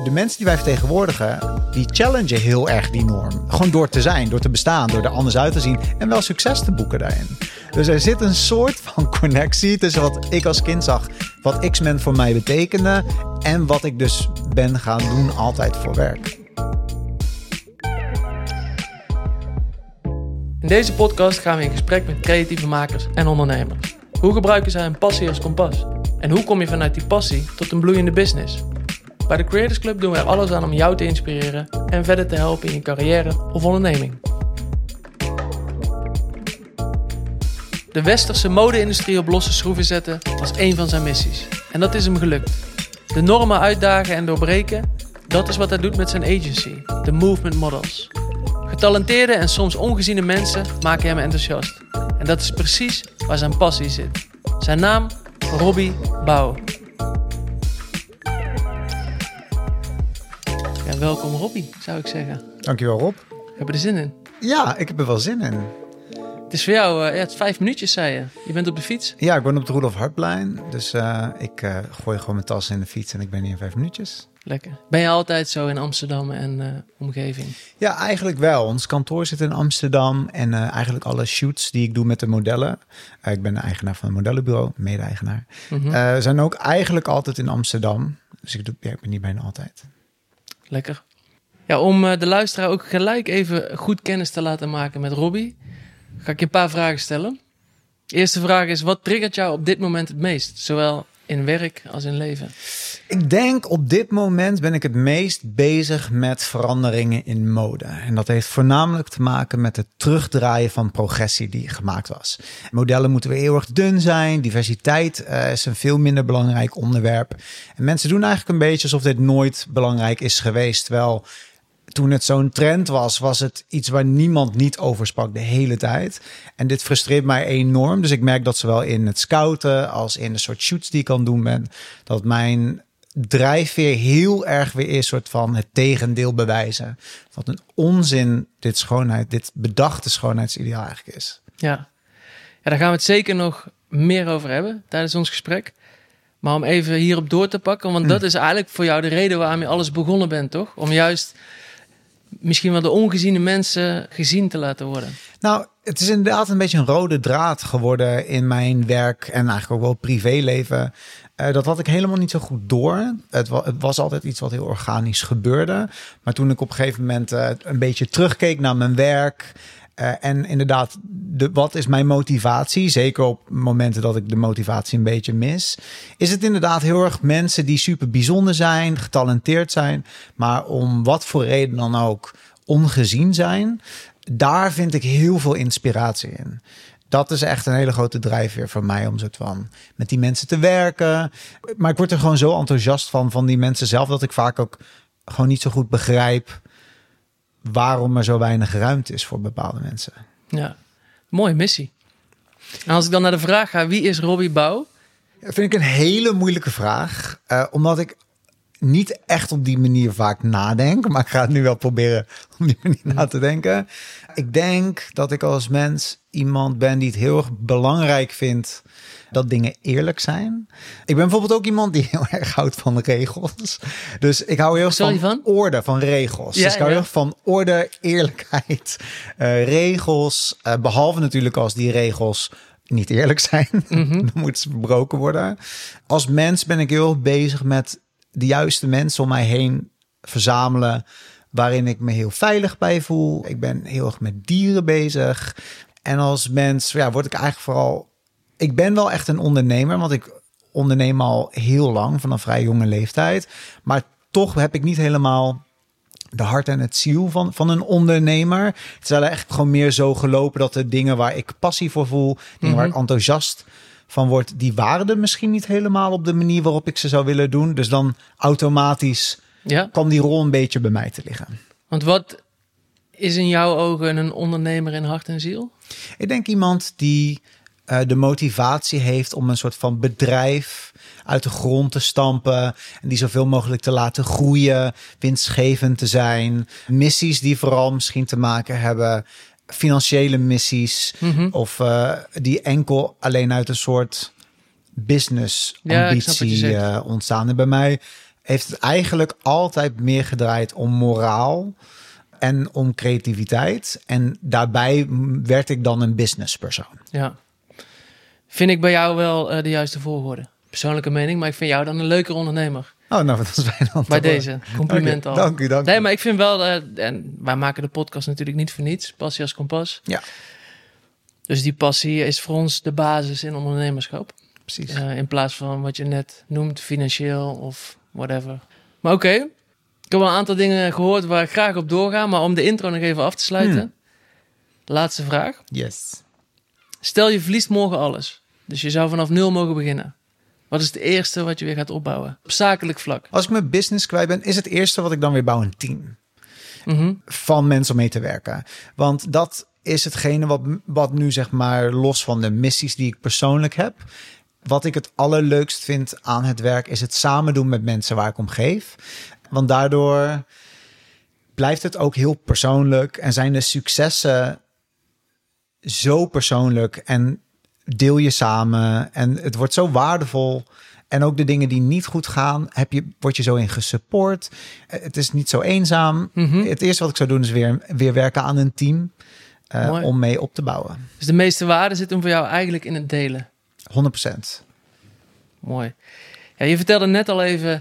de mensen die wij vertegenwoordigen, die challengen heel erg die norm. Gewoon door te zijn, door te bestaan, door er anders uit te zien en wel succes te boeken daarin. Dus er zit een soort van connectie tussen wat ik als kind zag, wat X-Men voor mij betekende en wat ik dus ben gaan doen altijd voor werk. In deze podcast gaan we in gesprek met creatieve makers en ondernemers. Hoe gebruiken zij hun passie als kompas? En hoe kom je vanuit die passie tot een bloeiende business? Bij de Creators Club doen we er alles aan om jou te inspireren en verder te helpen in je carrière of onderneming. De westerse mode-industrie op losse schroeven zetten was één van zijn missies. En dat is hem gelukt. De normen uitdagen en doorbreken, dat is wat hij doet met zijn agency, The Movement Models. Getalenteerde en soms ongeziene mensen maken hem enthousiast. En dat is precies waar zijn passie zit. Zijn naam? Robbie Bouw. Ja, welkom Robbie, zou ik zeggen. Dankjewel Rob. Heb je er zin in? Ja, ik heb er wel zin in. Het is voor jou, het is 5 minuutjes, zei je. Je bent op de fiets? Ja, ik ben op de Rudolf Hartplein. Dus ik gooi gewoon mijn tas in de fiets en ik ben hier in 5 minuutjes. Lekker. Ben je altijd zo in Amsterdam en omgeving? Ja, eigenlijk wel. Ons kantoor zit in Amsterdam en eigenlijk alle shoots die ik doe met de modellen. Ik ben de eigenaar van een modellenbureau, mede-eigenaar. Mm-hmm. Zijn ook eigenlijk altijd in Amsterdam. Dus ik ben hier bijna altijd. Lekker. Ja, om de luisteraar ook gelijk even goed kennis te laten maken met Robbie, ga ik je een paar vragen stellen. De eerste vraag is, wat triggert jou op dit moment het meest? Zowel in werk als in leven? Ik denk op dit moment ben ik het meest bezig met veranderingen in mode. En dat heeft voornamelijk te maken met het terugdraaien van progressie die gemaakt was. Modellen moeten weer eeuwig dun zijn. Diversiteit is een veel minder belangrijk onderwerp. En mensen doen eigenlijk een beetje alsof dit nooit belangrijk is geweest. Terwijl toen het zo'n trend was het iets waar niemand niet over sprak de hele tijd. En dit frustreert mij enorm. Dus ik merk dat zowel in het scouten als in de soort shoots die ik kan doen ben, dat mijn drijfveer heel erg weer is soort van het tegendeel bewijzen. Wat een onzin dit bedachte schoonheidsideaal eigenlijk is. Ja, daar gaan we het zeker nog meer over hebben tijdens ons gesprek. Maar om even hierop door te pakken, want dat is eigenlijk voor jou de reden waarom je alles begonnen bent, toch? Om juist misschien wel de ongeziene mensen gezien te laten worden. Nou, het is inderdaad een beetje een rode draad geworden in mijn werk en eigenlijk ook wel privéleven. Dat had ik helemaal niet zo goed door. Het was altijd iets wat heel organisch gebeurde. Maar toen ik op een gegeven moment een beetje terugkeek naar mijn werk, en inderdaad, wat is mijn motivatie? Zeker op momenten dat ik de motivatie een beetje mis. Is het inderdaad heel erg mensen die super bijzonder zijn, getalenteerd zijn, maar om wat voor reden dan ook ongezien zijn. Daar vind ik heel veel inspiratie in. Dat is echt een hele grote drijfveer voor mij om soort van met die mensen te werken. Maar ik word er gewoon zo enthousiast van die mensen zelf, dat ik vaak ook gewoon niet zo goed begrijp waarom er zo weinig ruimte is voor bepaalde mensen. Ja, mooie missie. En als ik dan naar de vraag ga, wie is Robbie Bouw? Dat vind ik een hele moeilijke vraag. Omdat ik niet echt op die manier vaak nadenk. Maar ik ga het nu wel proberen om die manier na te denken. Ik denk dat ik als mens iemand ben die het heel erg belangrijk vindt dat dingen eerlijk zijn. Ik ben bijvoorbeeld ook iemand die heel erg houdt van regels. Dus ik hou heel erg van orde, van regels. Ja, dus ik hou heel erg van orde, eerlijkheid, regels. Behalve natuurlijk als die regels niet eerlijk zijn. Mm-hmm. Dan moeten ze verbroken worden. Als mens ben ik heel erg bezig met de juiste mensen om mij heen verzamelen, waarin ik me heel veilig bij voel. Ik ben heel erg met dieren bezig. En als mens word ik eigenlijk vooral, ik ben wel echt een ondernemer, want ik onderneem al heel lang, van een vrij jonge leeftijd. Maar toch heb ik niet helemaal de hart en het ziel van een ondernemer. Het is wel echt gewoon meer zo gelopen dat de dingen waar ik passie voor voel, dingen waar ik enthousiast van word, die waren er misschien niet helemaal op de manier waarop ik ze zou willen doen. Dus dan automatisch kwam die rol een beetje bij mij te liggen. Want wat is in jouw ogen een ondernemer in hart en ziel? Ik denk iemand die de motivatie heeft om een soort van bedrijf uit de grond te stampen en die zoveel mogelijk te laten groeien, winstgevend te zijn. Missies die vooral misschien te maken hebben, financiële missies, of die enkel alleen uit een soort business ambitie ontstaan. En bij mij heeft het eigenlijk altijd meer gedraaid om moraal en om creativiteit. En daarbij werd ik dan een businesspersoon. Ja. Vind ik bij jou wel de juiste volgorde. Persoonlijke mening, maar ik vind jou dan een leuker ondernemer. Oh, nou, dat is fijn. Bij deze, compliment al. Dank u. Nee, maar ik vind wel, en wij maken de podcast natuurlijk niet voor niets. Passie als kompas. Ja. Dus die passie is voor ons de basis in ondernemerschap. Precies. In plaats van wat je net noemt, financieel of whatever. Maar oké, ik heb wel een aantal dingen gehoord waar ik graag op doorga. Maar om de intro nog even af te sluiten. Laatste vraag. Yes. Stel je verliest morgen alles. Dus je zou vanaf 0 mogen beginnen. Wat is het eerste wat je weer gaat opbouwen? Op zakelijk vlak. Als ik mijn business kwijt ben, is het eerste wat ik dan weer bouw een team. Van mensen om mee te werken. Want dat is hetgene wat nu zeg maar los van de missies die ik persoonlijk heb. Wat ik het allerleukst vind aan het werk is het samen doen met mensen waar ik om geef. Want daardoor blijft het ook heel persoonlijk en zijn de successen zo persoonlijk en deel je samen en het wordt zo waardevol. En ook de dingen die niet goed gaan, word je zo in gesupport. Het is niet zo eenzaam. Het eerste wat ik zou doen is weer werken aan een team om mee op te bouwen. Dus de meeste waarde zit hem voor jou eigenlijk in het delen. 100%. Mooi. Ja, je vertelde net al even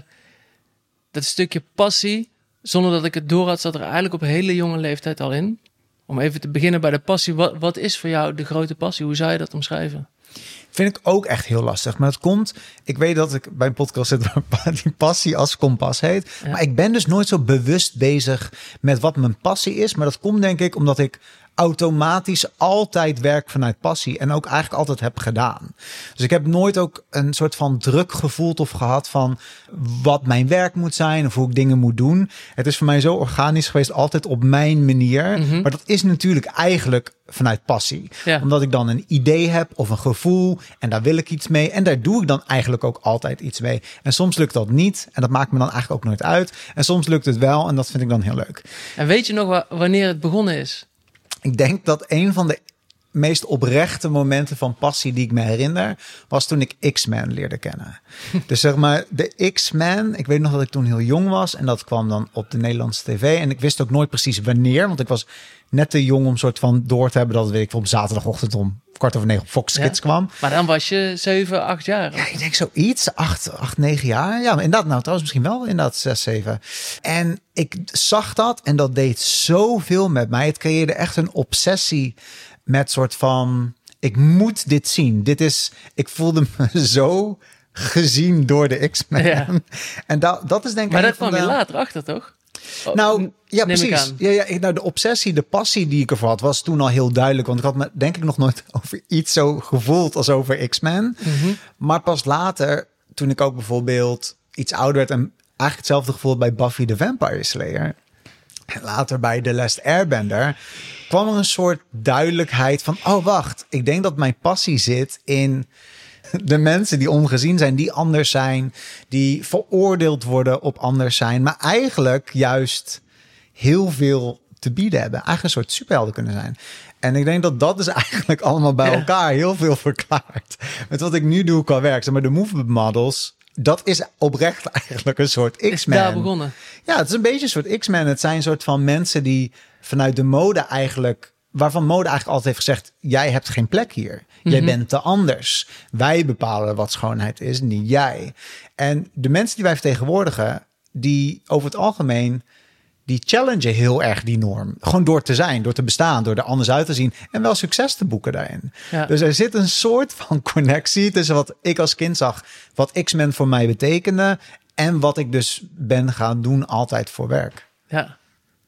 dat stukje passie, zonder dat ik het door had, zat er eigenlijk op een hele jonge leeftijd al in. Om even te beginnen bij de passie. Wat is voor jou de grote passie? Hoe zou je dat omschrijven? Vind ik ook echt heel lastig. Maar het komt, ik weet dat ik bij een podcast zit waar die passie als kompas heet. Ja. Maar ik ben dus nooit zo bewust bezig met wat mijn passie is. Maar dat komt denk ik omdat ik automatisch altijd werk vanuit passie. En ook eigenlijk altijd heb gedaan. Dus ik heb nooit ook een soort van druk gevoeld of gehad van wat mijn werk moet zijn of hoe ik dingen moet doen. Het is voor mij zo organisch geweest, altijd op mijn manier. Maar dat is natuurlijk eigenlijk vanuit passie. Ja. Omdat ik dan een idee heb of een gevoel en daar wil ik iets mee. En daar doe ik dan eigenlijk ook altijd iets mee. En soms lukt dat niet en dat maakt me dan eigenlijk ook nooit uit. En soms lukt het wel en dat vind ik dan heel leuk. En weet je nog wanneer het begonnen is? Ik denk dat een van de meest oprechte momenten van passie die ik me herinner, was toen ik X-Men leerde kennen. Dus zeg maar, de X-Men, ik weet nog dat ik toen heel jong was en dat kwam dan op de Nederlandse tv. En ik wist ook nooit precies wanneer, want ik was net te jong om soort van door te hebben dat, weet ik, op zaterdagochtend om 8:45 op Fox Kids kwam. Maar dan was je 7, 8 jaar. Ja, ik denk zoiets. 8, 9 jaar. Ja, maar inderdaad. Nou, trouwens misschien wel inderdaad 6, 7. En ik zag dat en dat deed zoveel met mij. Het creëerde echt een obsessie met soort van, ik moet dit zien. Ik voelde me zo gezien door de X-Men. Ja. En dat is denk ik... Maar dat kwam je later achter, toch? Nou, ja, precies. Nou, de obsessie, de passie die ik ervoor had, was toen al heel duidelijk. Want ik had me denk ik nog nooit over iets zo gevoeld als over X-Men. Maar pas later, toen ik ook bijvoorbeeld iets ouder werd en eigenlijk hetzelfde gevoel bij Buffy the Vampire Slayer. En later bij The Last Airbender kwam er een soort duidelijkheid van, oh wacht, ik denk dat mijn passie zit in de mensen die ongezien zijn, die anders zijn, die veroordeeld worden op anders zijn, maar eigenlijk juist heel veel te bieden hebben. Eigenlijk een soort superhelden kunnen zijn. En ik denk dat dat is eigenlijk allemaal bij elkaar heel veel verklaart. Met wat ik nu doe qua werk. Zeg maar de movement models, dat is oprecht eigenlijk een soort X-Men. Is daar begonnen? Ja, het is een beetje een soort X-Men. Het zijn een soort van mensen die vanuit de mode eigenlijk, waarvan mode eigenlijk altijd heeft gezegd, jij hebt geen plek hier. Jij bent te anders. Wij bepalen wat schoonheid is, niet jij. En de mensen die wij vertegenwoordigen, die over het algemeen, die challengen heel erg die norm. Gewoon door te zijn, door te bestaan, door er anders uit te zien en wel succes te boeken daarin. Ja. Dus er zit een soort van connectie tussen wat ik als kind zag, wat X-Men voor mij betekende en wat ik dus ben gaan doen altijd voor werk. Ja,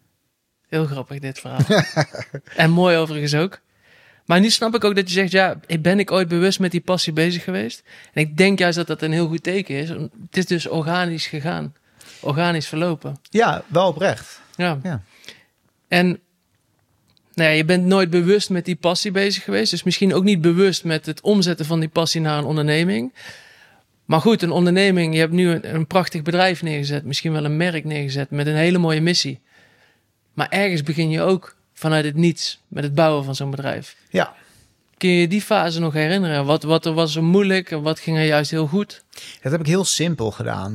heel grappig dit verhaal. En mooi overigens ook. Maar nu snap ik ook dat je zegt, ja, ben ik ooit bewust met die passie bezig geweest? En ik denk juist dat dat een heel goed teken is. Het is dus organisch gegaan. Organisch verlopen. Ja, wel oprecht. Ja. En nou ja, je bent nooit bewust met die passie bezig geweest. Dus misschien ook niet bewust met het omzetten van die passie naar een onderneming. Maar goed, een onderneming, je hebt nu een prachtig bedrijf neergezet. Misschien wel een merk neergezet met een hele mooie missie. Maar ergens begin je ook vanuit het niets met het bouwen van zo'n bedrijf. Ja. Kun je die fase nog herinneren? Wat was er moeilijk en wat ging er juist heel goed? Dat heb ik heel simpel gedaan.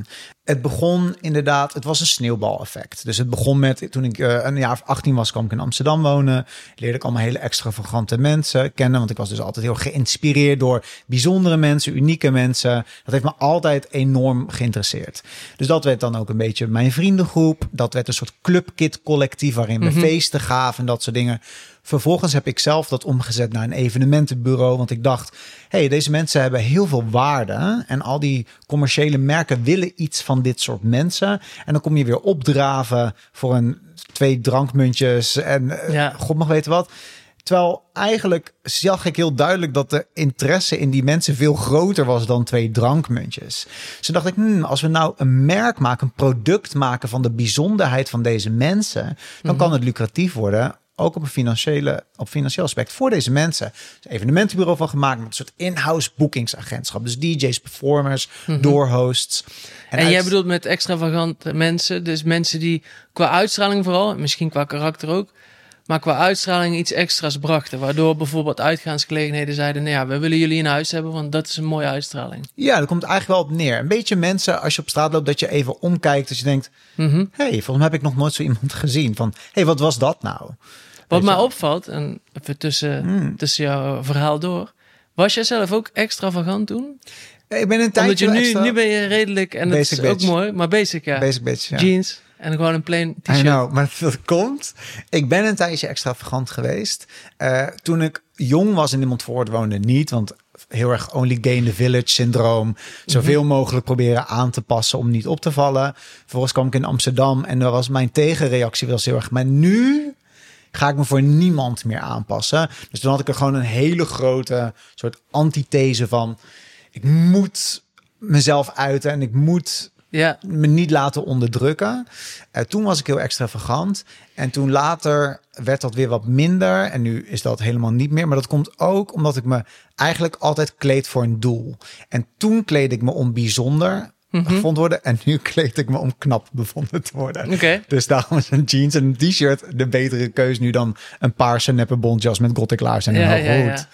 het begon inderdaad, het was een sneeuwbaleffect. Dus het begon met, toen ik een jaar of 18 was, kwam ik in Amsterdam wonen. Leerde ik allemaal hele extravagante mensen kennen. Want ik was dus altijd heel geïnspireerd door bijzondere mensen, unieke mensen. Dat heeft me altijd enorm geïnteresseerd. Dus dat werd dan ook een beetje mijn vriendengroep. Dat werd een soort clubkit collectief waarin we feesten gaven en dat soort dingen. Vervolgens heb ik zelf dat omgezet naar een evenementenbureau. Want ik dacht, deze mensen hebben heel veel waarde. En al die commerciële merken willen iets van dit soort mensen. En dan kom je weer opdraven voor 2 drankmuntjes. En God mag weten wat. Terwijl eigenlijk zag ik heel duidelijk dat de interesse in die mensen veel groter was dan 2 drankmuntjes. Dus toen dacht ik, als we nou een merk maken, een product maken van de bijzonderheid van deze mensen, dan kan het lucratief worden. Ook op financieel aspect voor deze mensen. Er is een evenementenbureau van gemaakt met een soort in-house boekingsagentschap. Dus DJ's, performers, doorhosts. En jij bedoelt met extravagante mensen, dus mensen die qua uitstraling vooral, misschien qua karakter ook, maar qua uitstraling iets extra's brachten. Waardoor bijvoorbeeld uitgaansgelegenheden zeiden, we willen jullie in huis hebben, want dat is een mooie uitstraling. Ja, dat komt eigenlijk wel op neer. Een beetje mensen, als je op straat loopt, dat je even omkijkt. Dat je denkt, volgens mij heb ik nog nooit zo iemand gezien. Van, wat was dat nou? Wat mij opvalt, en even tussen jouw verhaal door, was jij zelf ook extravagant toen? Ik ben een tijdje Omdat nu ben je redelijk, en dat is ook mooi, maar basic, Basic bitch, ja. Jeans en gewoon een plain t-shirt. I know, maar dat komt. Ik ben een tijdje extravagant geweest. Toen ik jong was en in Montfort woonde niet, want heel erg only gay in the village syndroom. Zoveel mogelijk proberen aan te passen om niet op te vallen. Vervolgens kwam ik in Amsterdam en was mijn tegenreactie heel erg, maar nu ga ik me voor niemand meer aanpassen. Dus toen had ik er gewoon een hele grote soort antithese van, ik moet mezelf uiten en ik moet me niet laten onderdrukken. Toen was ik heel extravagant. En toen later werd dat weer wat minder. En nu is dat helemaal niet meer. Maar dat komt ook omdat ik me eigenlijk altijd kleed voor een doel. En toen kleed ik me om bijzonder gevonden worden. En nu kleed ik me om knap bevonden te worden. Okay. Dus daarom is een jeans en een t-shirt de betere keus nu dan een paarse neppe bontjas met gottelaars en een hoge hoed.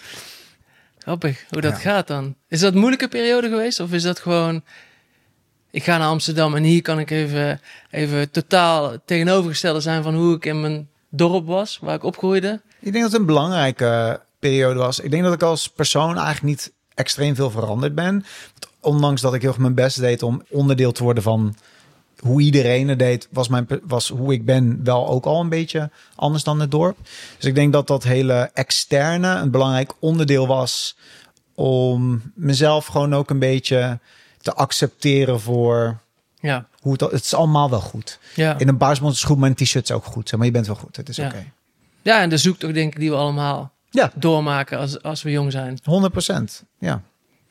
Grappig hoe dat gaat dan. Is dat een moeilijke periode geweest? Of is dat gewoon, ik ga naar Amsterdam en hier kan ik even totaal tegenovergestelde zijn van hoe ik in mijn dorp was, waar ik opgroeide? Ik denk dat het een belangrijke periode was. Ik denk dat ik als persoon eigenlijk niet extreem veel veranderd ben. Ondanks dat ik heel erg mijn best deed om onderdeel te worden van hoe iedereen het deed, was hoe ik ben wel ook al een beetje anders dan het dorp. Dus ik denk dat dat hele externe een belangrijk onderdeel was om mezelf gewoon ook een beetje te accepteren voor hoe het is allemaal wel goed. Ja. In een baarsmond is goed, maar een t-shirt is ook goed. Maar je bent wel goed, het is oké. Ja, en de zoektocht denk ik die we allemaal doormaken als we jong zijn. 100%, ja.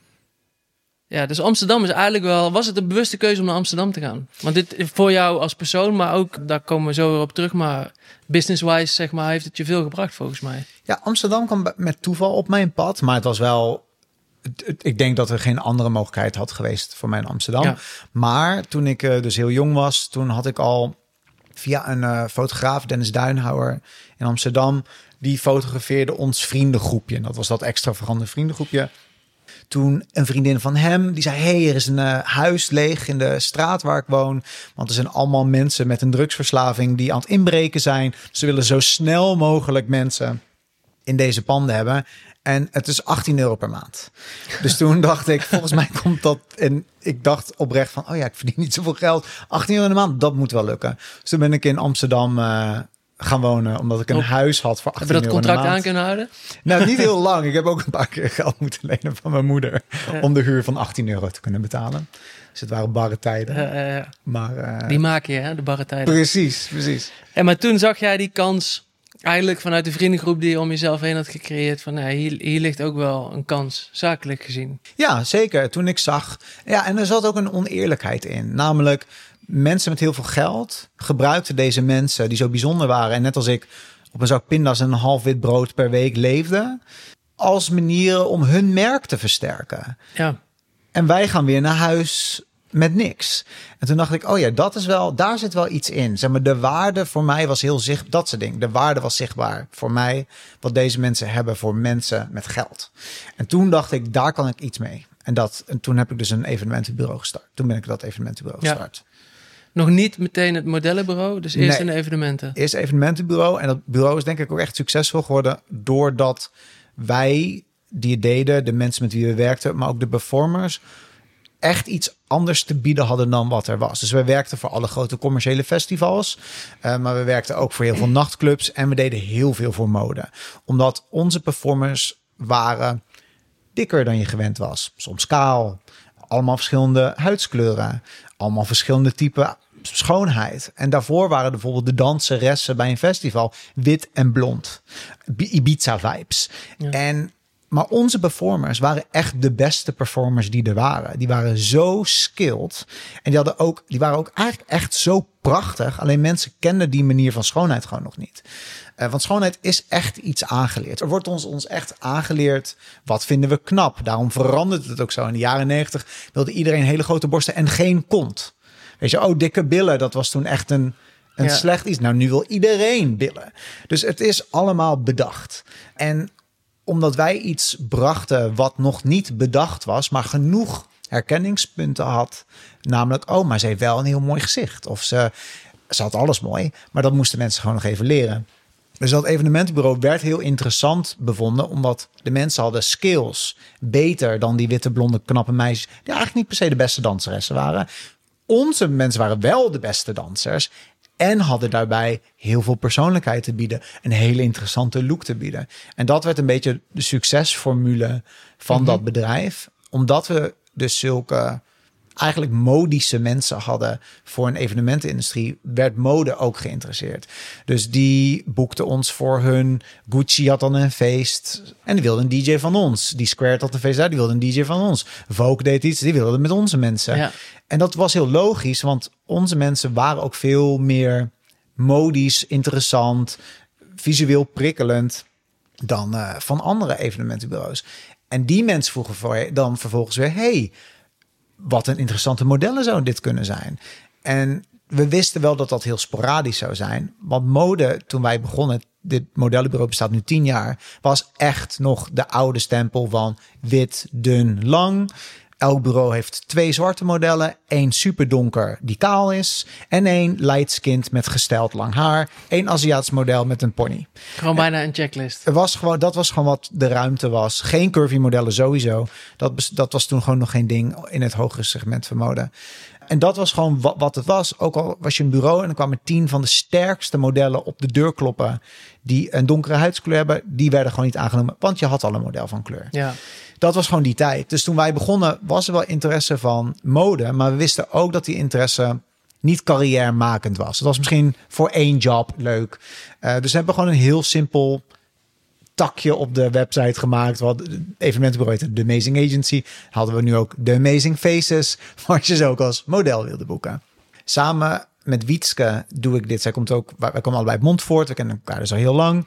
Ja, dus Amsterdam is eigenlijk wel, was het een bewuste keuze om naar Amsterdam te gaan? Want dit voor jou als persoon, maar ook, daar komen we zo weer op terug, maar business-wise, zeg maar, heeft het je veel gebracht volgens mij. Ja, Amsterdam kwam met toeval op mijn pad, maar het was wel, ik denk dat er geen andere mogelijkheid had geweest voor mij in Amsterdam. Ja. Maar toen ik dus heel jong was, toen had ik al via een fotograaf, Dennis Duinhouwer in Amsterdam, die fotografeerde ons vriendengroepje. En dat was dat extravagante vriendengroepje. Toen een vriendin van hem, die zei, hey, er is een huis leeg in de straat waar ik woon. Want er zijn allemaal mensen met een drugsverslaving die aan het inbreken zijn. Ze willen zo snel mogelijk mensen in deze panden hebben. En het is €18 per maand. Dus toen dacht ik, volgens mij komt dat. En ik dacht oprecht van, ik verdien niet zoveel geld. €18 in de maand, dat moet wel lukken. Dus toen ben ik in Amsterdam gaan wonen, omdat ik een huis had voor €18 in de maand. Heb je dat contract aan kunnen houden? Nou, niet heel lang. Ik heb ook een paar keer geld moeten lenen van mijn moeder om de huur van €18 te kunnen betalen. Dus het waren barre tijden. Maar die maak je, hè, de barre tijden. Precies. En maar toen zag jij die kans eigenlijk vanuit de vriendengroep die je om jezelf heen had gecreëerd van hier ligt ook wel een kans, zakelijk gezien. Ja, zeker. Toen ik zag, en er zat ook een oneerlijkheid in. Namelijk, mensen met heel veel geld gebruikten deze mensen die zo bijzonder waren. En net als ik op een zak pinda's en een half wit brood per week leefde, als manieren om hun merk te versterken. Ja. En wij gaan weer naar huis met niks. En toen dacht ik, dat is wel, daar zit wel iets in. Zeg maar, de waarde voor mij was heel zichtbaar. Dat soort dingen. De waarde was zichtbaar voor mij. Wat deze mensen hebben voor mensen met geld. En toen dacht ik, daar kan ik iets mee. En toen heb ik dus een evenementenbureau gestart. Toen ben ik dat evenementenbureau gestart. Nog niet meteen het modellenbureau, dus eerst in de evenementen. Eerst evenementenbureau. En dat bureau is denk ik ook echt succesvol geworden doordat wij die het deden, de mensen met wie we werkten, maar ook de performers, echt iets anders te bieden hadden dan wat er was. Dus we werkten voor alle grote commerciële festivals, maar we werkten ook voor heel veel nachtclubs en we deden heel veel voor mode. Omdat onze performers waren dikker dan je gewend was. Soms kaal, allemaal verschillende huidskleuren, allemaal verschillende typen schoonheid. En daarvoor waren bijvoorbeeld de danseressen bij een festival wit en blond. Ibiza-vibes. Ja. Maar onze performers waren echt de beste performers die er waren. Die waren zo skilled. En die waren ook eigenlijk echt zo prachtig. Alleen mensen kenden die manier van schoonheid gewoon nog niet. Want schoonheid is echt iets aangeleerd. Er wordt ons echt aangeleerd, wat vinden we knap. Daarom veranderde het ook zo. In de jaren 90 wilde iedereen hele grote borsten en geen kont. Weet je, dikke billen, dat was toen echt een slecht iets. Nou, nu wil iedereen billen. Dus het is allemaal bedacht. En omdat wij iets brachten wat nog niet bedacht was, maar genoeg herkenningspunten had. Namelijk, maar ze heeft wel een heel mooi gezicht. Of ze had alles mooi, maar dat moesten mensen gewoon nog even leren. Dus dat evenementenbureau werd heel interessant bevonden, omdat de mensen hadden skills beter dan die witte, blonde, knappe meisjes, die eigenlijk niet per se de beste danseressen waren. Onze mensen waren wel de beste dansers en hadden daarbij heel veel persoonlijkheid te bieden. Een hele interessante look te bieden. En dat werd een beetje de succesformule van dat bedrijf. Omdat we dus zulke eigenlijk modische mensen hadden voor een evenementenindustrie, werd mode ook geïnteresseerd. Dus die boekten ons voor hun. Gucci had dan een feest en die wilde een DJ van ons. Die Squared had een feest daar, die wilde een DJ van ons. Vogue deed iets, die wilde met onze mensen. Ja. En dat was heel logisch, want onze mensen waren ook veel meer modisch, interessant, visueel prikkelend dan van andere evenementenbureaus. En die mensen vroegen dan vervolgens weer, wat een interessante modellen zou dit kunnen zijn. En we wisten wel dat dat heel sporadisch zou zijn. Want mode, toen wij begonnen, dit modellenbureau bestaat nu 10 jaar, was echt nog de oude stempel van wit, dun, lang. Elk bureau heeft 2 zwarte modellen. 1 superdonker die kaal is. En 1 light-skinned met gesteld lang haar. 1 Aziatisch model met een pony. Gewoon bijna een checklist. Dat was gewoon wat de ruimte was. Geen curvy modellen sowieso. Dat was toen gewoon nog geen ding in het hogere segment van mode. En dat was gewoon wat het was. Ook al was je een bureau en dan kwamen 10 van de sterkste modellen op de deur kloppen die een donkere huidskleur hebben, die werden gewoon niet aangenomen, want je had al een model van kleur. Ja. Dat was gewoon die tijd. Dus toen wij begonnen was er wel interesse van mode, maar we wisten ook dat die interesse niet carrièremakend was. Het was misschien voor 1 job leuk. Dus we hebben gewoon een heel simpel takje op de website gemaakt. Wat evenementenbureau heette The Amazing Agency. Hadden we nu ook The Amazing Faces, waar je ze ook als model wilde boeken. Samen met Wietske doe ik dit. Wij komen allebei uit Montfort. We kennen elkaar dus al heel lang.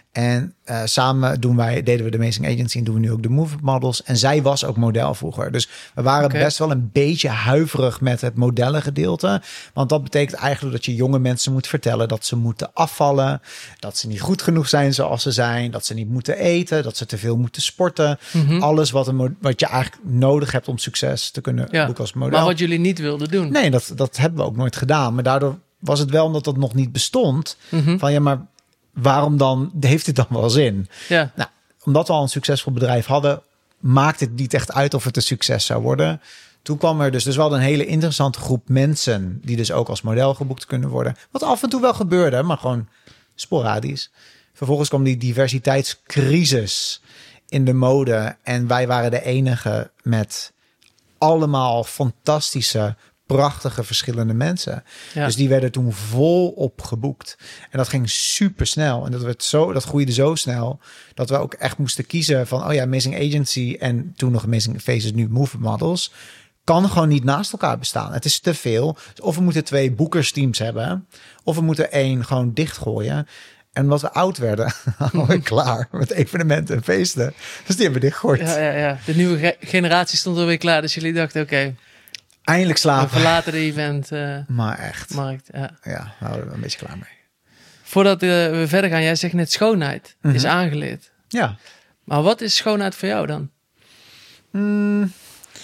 En samen deden we de Amazing Agency en doen we nu ook de Move Models. En zij was ook model vroeger. Dus we waren best wel een beetje huiverig met het modellengedeelte. Want dat betekent eigenlijk dat je jonge mensen moet vertellen dat ze moeten afvallen. Dat ze niet goed genoeg zijn zoals ze zijn. Dat ze niet moeten eten. Dat ze te veel moeten sporten. Mm-hmm. Alles wat je eigenlijk nodig hebt om succes te kunnen boeken als model. Maar wat jullie niet wilden doen. Nee, dat hebben we ook nooit gedaan. Maar daardoor was het wel omdat dat nog niet bestond. Mm-hmm. Van maar waarom dan heeft dit dan wel zin? Ja. Nou, omdat we al een succesvol bedrijf hadden, maakt het niet echt uit of het een succes zou worden. Toen kwam er dus wel een hele interessante groep mensen die dus ook als model geboekt kunnen worden. Wat af en toe wel gebeurde, maar gewoon sporadisch. Vervolgens kwam die diversiteitscrisis in de mode en wij waren de enige met allemaal fantastische, prachtige verschillende mensen. Ja. Dus die werden toen volop geboekt. En dat ging super snel. En dat groeide zo snel dat we ook echt moesten kiezen van Amazing Agency en toen nog Amazing Faces, nu Move Models, kan gewoon niet naast elkaar bestaan. Het is te veel. Of we moeten 2 boekersteams hebben, of we moeten 1 gewoon dichtgooien. En omdat we oud werden, hadden we klaar met evenementen en feesten. Dus die hebben we dichtgegooid. Ja. De nieuwe generatie stond alweer klaar. Dus jullie dachten, oké, eindelijk slapen. We verlaten de event. Maar echt. Markt, ja, daar houden we een beetje klaar mee. Voordat we verder gaan, jij zegt net schoonheid is aangeleerd. Ja. Maar wat is schoonheid voor jou dan?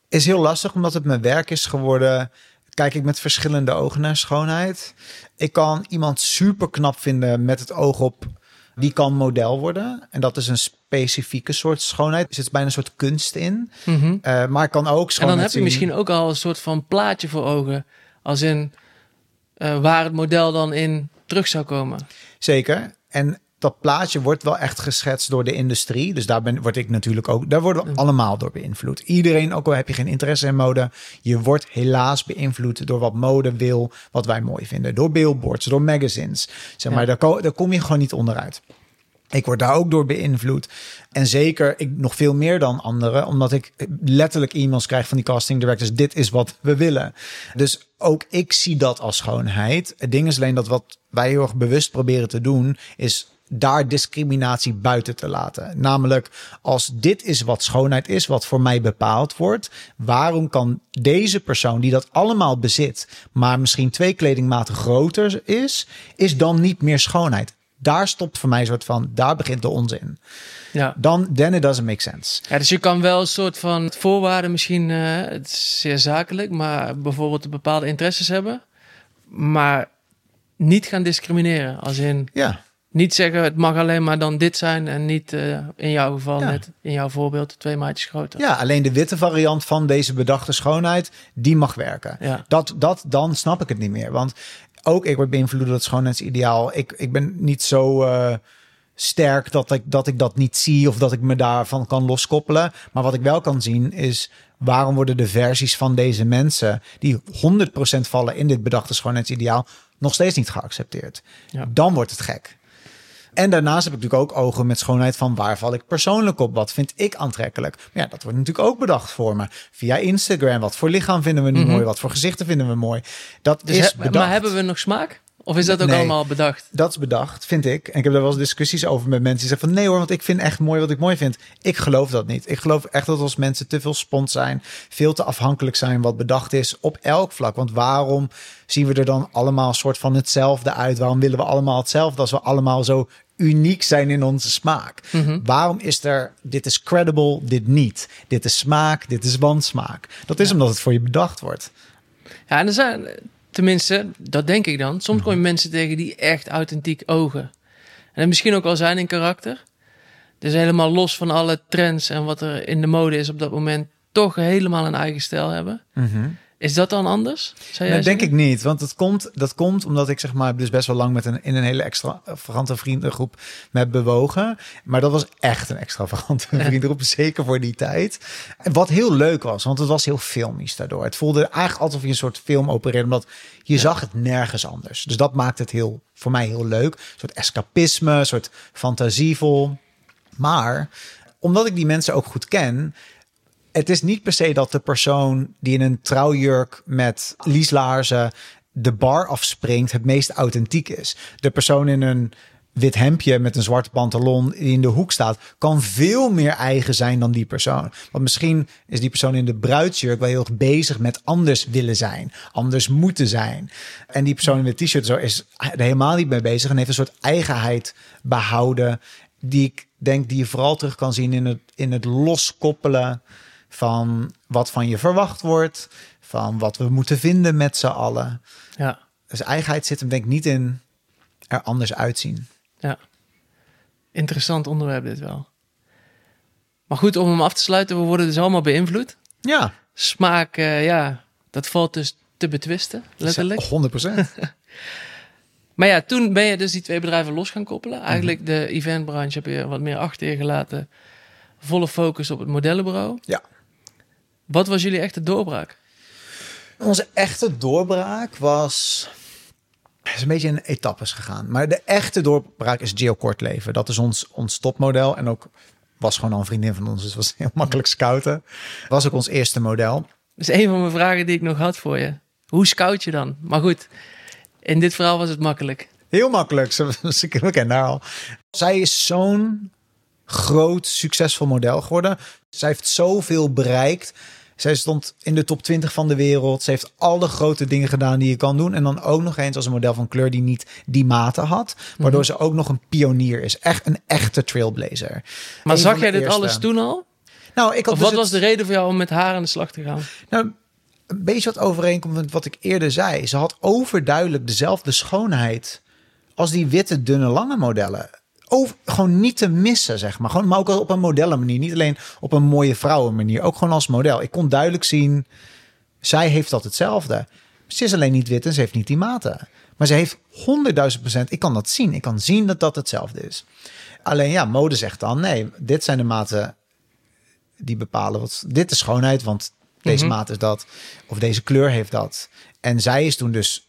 Is heel lastig, omdat het mijn werk is geworden. Kijk ik met verschillende ogen naar schoonheid. Ik kan iemand super knap vinden met het oog op... die kan model worden. En dat is een specifieke soort schoonheid. Er zit bijna een soort kunst in. Mm-hmm. Maar ik kan ook schoonheid en dan heb je zien. misschien ook al een soort van plaatje voor ogen. Als in waar het model dan in terug zou komen. Zeker. En dat plaatje wordt wel echt geschetst door de industrie. Dus daar word ik natuurlijk ook... Daar worden we allemaal door beïnvloed. Iedereen, ook al heb je geen interesse in mode... je wordt helaas beïnvloed door wat mode wil... wat wij mooi vinden. Door billboards, door magazines. Zeg maar, daar kom je gewoon niet onderuit. Ik word daar ook door beïnvloed. En zeker ik nog veel meer dan anderen. Omdat ik letterlijk e-mails krijg van die casting directors. Dit is wat we willen. Dus ook ik zie dat als schoonheid. Het ding is alleen dat wat wij heel erg bewust proberen te doen... is daar discriminatie buiten te laten. Namelijk, als dit is wat schoonheid is... wat voor mij bepaald wordt... waarom kan deze persoon die dat allemaal bezit... maar misschien 2 kledingmaten groter is dan niet meer schoonheid? Daar stopt voor mij een soort van... daar begint de onzin. Ja. Then it doesn't make sense. Ja, dus je kan wel een soort van voorwaarden misschien... het is zeer zakelijk, maar bijvoorbeeld bepaalde interesses hebben... maar niet gaan discrimineren. Als in niet zeggen het mag alleen maar dan dit zijn... en niet in jouw geval net in jouw voorbeeld 2 maatjes groter. Ja, alleen de witte variant van deze bedachte schoonheid... die mag werken. Ja. Dan snap ik het niet meer. Want ook ik word beïnvloed door het schoonheidsideaal. Ik ben niet zo sterk dat ik dat niet zie... of dat ik me daarvan kan loskoppelen. Maar wat ik wel kan zien is... waarom worden de versies van deze mensen... die 100% vallen in dit bedachte schoonheidsideaal... nog steeds niet geaccepteerd. Ja. Dan wordt het gek. En daarnaast heb ik natuurlijk ook ogen met schoonheid van... waar val ik persoonlijk op? Wat vind ik aantrekkelijk? Maar ja, dat wordt natuurlijk ook bedacht voor me. Via Instagram. Wat voor lichaam vinden we nu mooi? Wat voor gezichten vinden we mooi? Dat dus is bedacht. Maar hebben we nog smaak? Of is dat ook allemaal bedacht? Dat is bedacht, vind ik. En ik heb daar wel eens discussies over met mensen die zeggen van... nee hoor, want ik vind echt mooi wat ik mooi vind. Ik geloof dat niet. Ik geloof echt dat als mensen te veel spons zijn... veel te afhankelijk zijn wat bedacht is op elk vlak. Want waarom zien we er dan allemaal een soort van hetzelfde uit? Waarom willen we allemaal hetzelfde als we allemaal zo... uniek zijn in onze smaak. Waarom is dit is credible, dit niet? Dit is smaak, dit is wansmaak. Dat is omdat het voor je bedacht wordt. Ja, en er zijn, tenminste, dat denk ik dan. Soms kom je mensen tegen die echt authentiek ogen. En misschien ook wel zijn in karakter. Dus helemaal los van alle trends en wat er in de mode is op dat moment... toch helemaal een eigen stijl hebben. Is dat dan anders? Nee, denk ik niet. Want dat komt omdat ik zeg maar dus best wel lang in een hele extravagante vriendengroep me heb bewogen. Maar dat was echt een extravagante vriendengroep. Zeker voor die tijd. En wat heel leuk was, want het was heel filmisch daardoor. Het voelde eigenlijk alsof je een soort film opereerde. Omdat je zag het nergens anders. Dus dat maakt het voor mij heel leuk. Een soort escapisme, een soort fantasievol. Maar omdat ik die mensen ook goed ken... Het is niet per se dat de persoon die in een trouwjurk met lieslaarzen de bar afspringt het meest authentiek is. De persoon in een wit hemdje met een zwarte pantalon die in de hoek staat, kan veel meer eigen zijn dan die persoon. Want misschien is die persoon in de bruidsjurk wel heel erg bezig met anders willen zijn, anders moeten zijn. En die persoon in het t-shirt zo is er helemaal niet mee bezig en heeft een soort eigenheid behouden die ik denk die je vooral terug kan zien in het loskoppelen van wat van je verwacht wordt, van wat we moeten vinden met z'n allen. Ja. Dus eigenheid zit hem denk ik niet in er anders uitzien. Ja. Interessant onderwerp dit wel. Maar goed, om hem af te sluiten, we worden dus allemaal beïnvloed. Ja. Smaak, dat valt dus te betwisten, letterlijk. 100%. Maar ja, toen ben je dus die 2 bedrijven los gaan koppelen. Eigenlijk de eventbranche heb je wat meer achter je gelaten. Volle focus op het modellenbureau. Ja. Wat was jullie echte doorbraak? Onze echte doorbraak is een beetje in etappes gegaan. Maar de echte doorbraak is Jill Kortleven. Dat is ons topmodel. En ook was gewoon al een vriendin van ons. Dus het was heel makkelijk scouten. Was ook ons eerste model. Dat is een van mijn vragen die ik nog had voor je. Hoe scout je dan? Maar goed, in dit verhaal was het makkelijk. Heel makkelijk. We kennen haar al. Zij is zo'n groot, succesvol model geworden. Zij heeft zoveel bereikt. Zij stond in de top 20 van de wereld. Ze heeft alle grote dingen gedaan die je kan doen. En dan ook nog eens als een model van kleur die niet die maten had. Waardoor ze ook nog een pionier is. Echt een echte trailblazer. Maar zag jij dit alles toen al? Nou, ik had Of dus wat was de reden voor jou om met haar aan de slag te gaan? Nou, een beetje wat overeenkomt met wat ik eerder zei. Ze had overduidelijk dezelfde schoonheid als die witte, dunne, lange modellen. Gewoon niet te missen, zeg maar. Maar ook op een modellenmanier. Niet alleen op een mooie vrouwenmanier. Ook gewoon als model. Ik kon duidelijk zien, zij heeft dat hetzelfde. Ze is alleen niet wit en ze heeft niet die maten. Maar ze heeft 100.000%. Ik kan dat zien. Ik kan zien dat dat hetzelfde is. Alleen ja, mode zegt dan, nee, dit zijn de maten die bepalen wat. Dit is schoonheid, want deze maat is dat. Of deze kleur heeft dat. En zij is toen dus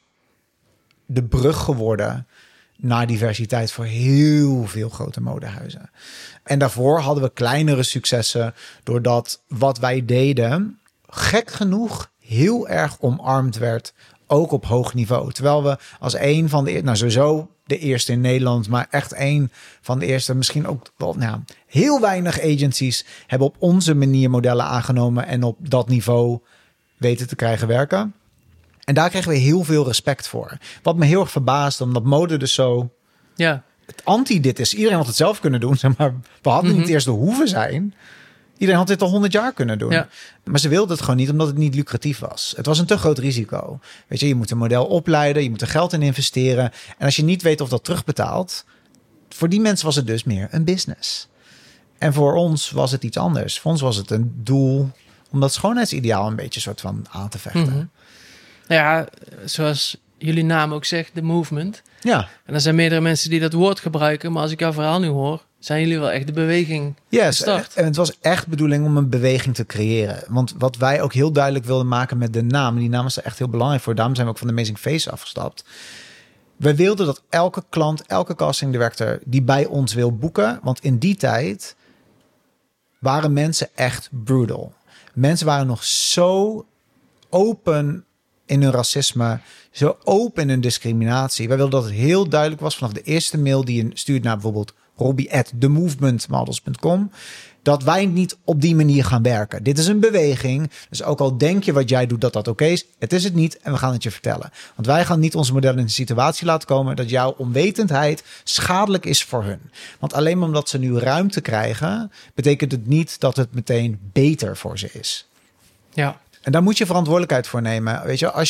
de brug geworden naar diversiteit voor heel veel grote modehuizen. En daarvoor hadden we kleinere successen, doordat wat wij deden, gek genoeg, heel erg omarmd werd, ook op hoog niveau. Terwijl we als een van de, sowieso de eerste in Nederland, maar echt een van de eerste, misschien ook wel, heel weinig agencies hebben op onze manier modellen aangenomen en op dat niveau weten te krijgen werken. En daar kregen we heel veel respect voor. Wat me heel erg verbaasde, omdat mode dus zo het anti dit is. Iedereen had het zelf kunnen doen, zeg maar we hadden niet eerst de hoeven zijn. Iedereen had dit al 100 jaar kunnen doen. Ja. Maar ze wilden het gewoon niet, omdat het niet lucratief was. Het was een te groot risico. Weet je, je moet een model opleiden, je moet er geld in investeren. En als je niet weet of dat terugbetaalt, voor die mensen was het dus meer een business. En voor ons was het iets anders. Voor ons was het een doel om dat schoonheidsideaal een beetje soort van aan te vechten. Ja, zoals jullie naam ook zegt, de movement. Ja. En er zijn meerdere mensen die dat woord gebruiken. Maar als ik jouw verhaal nu hoor, zijn jullie wel echt de beweging gestart. En het was echt bedoeling om een beweging te creëren. Want wat wij ook heel duidelijk wilden maken met de naam, die naam is er echt heel belangrijk voor. Daarom zijn we ook van de Amazing Face afgestapt. We wilden dat elke klant, elke casting director die bij ons wil boeken, want in die tijd waren mensen echt brutal. Mensen waren nog zo open in hun racisme, zo open in hun discriminatie. Wij wilden dat het heel duidelijk was vanaf de eerste mail die je stuurt naar bijvoorbeeld Robbie@themovementmodels.com, dat wij niet op die manier gaan werken. Dit is een beweging, dus ook al denk je wat jij doet dat oké is, het is het niet en we gaan het je vertellen. Want wij gaan niet onze modellen in een situatie laten komen dat jouw onwetendheid schadelijk is voor hun. Want alleen maar omdat ze nu ruimte krijgen, betekent het niet dat het meteen beter voor ze is. Ja. En daar moet je verantwoordelijkheid voor nemen. Weet je,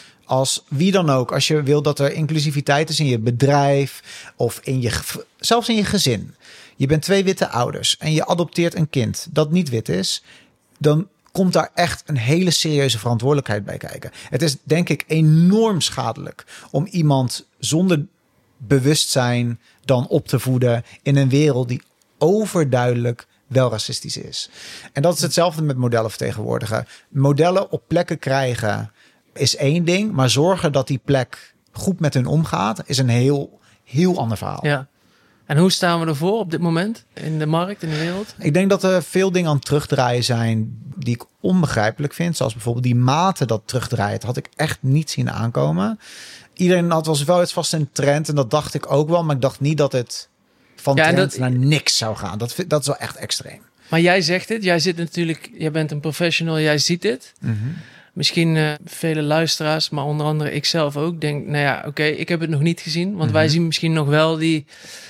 als wie dan ook, als je wil dat er inclusiviteit is in je bedrijf of zelfs in je gezin. Je bent 2 witte ouders en je adopteert een kind dat niet wit is, dan komt daar echt een hele serieuze verantwoordelijkheid bij kijken. Het is denk ik enorm schadelijk om iemand zonder bewustzijn dan op te voeden in een wereld die overduidelijk wel racistisch is. En dat is hetzelfde met modellen vertegenwoordigen. Modellen op plekken krijgen is één ding, maar zorgen dat die plek goed met hun omgaat is een heel, heel ander verhaal. Ja. En hoe staan we ervoor op dit moment in de markt, in de wereld? Ik denk dat er veel dingen aan het terugdraaien zijn die ik onbegrijpelijk vind. Zoals bijvoorbeeld die maten dat terugdraaien. Dat had ik echt niet zien aankomen. Iedereen was wel iets vast een trend en dat dacht ik ook wel. Maar ik dacht niet dat het van trend naar niks zou gaan. Dat is wel echt extreem. Maar jij zegt dit. Jij bent een professional. Jij ziet dit. Misschien vele luisteraars, maar onder andere ik zelf ook. Denk, oké, ik heb het nog niet gezien. Want wij zien misschien nog wel die,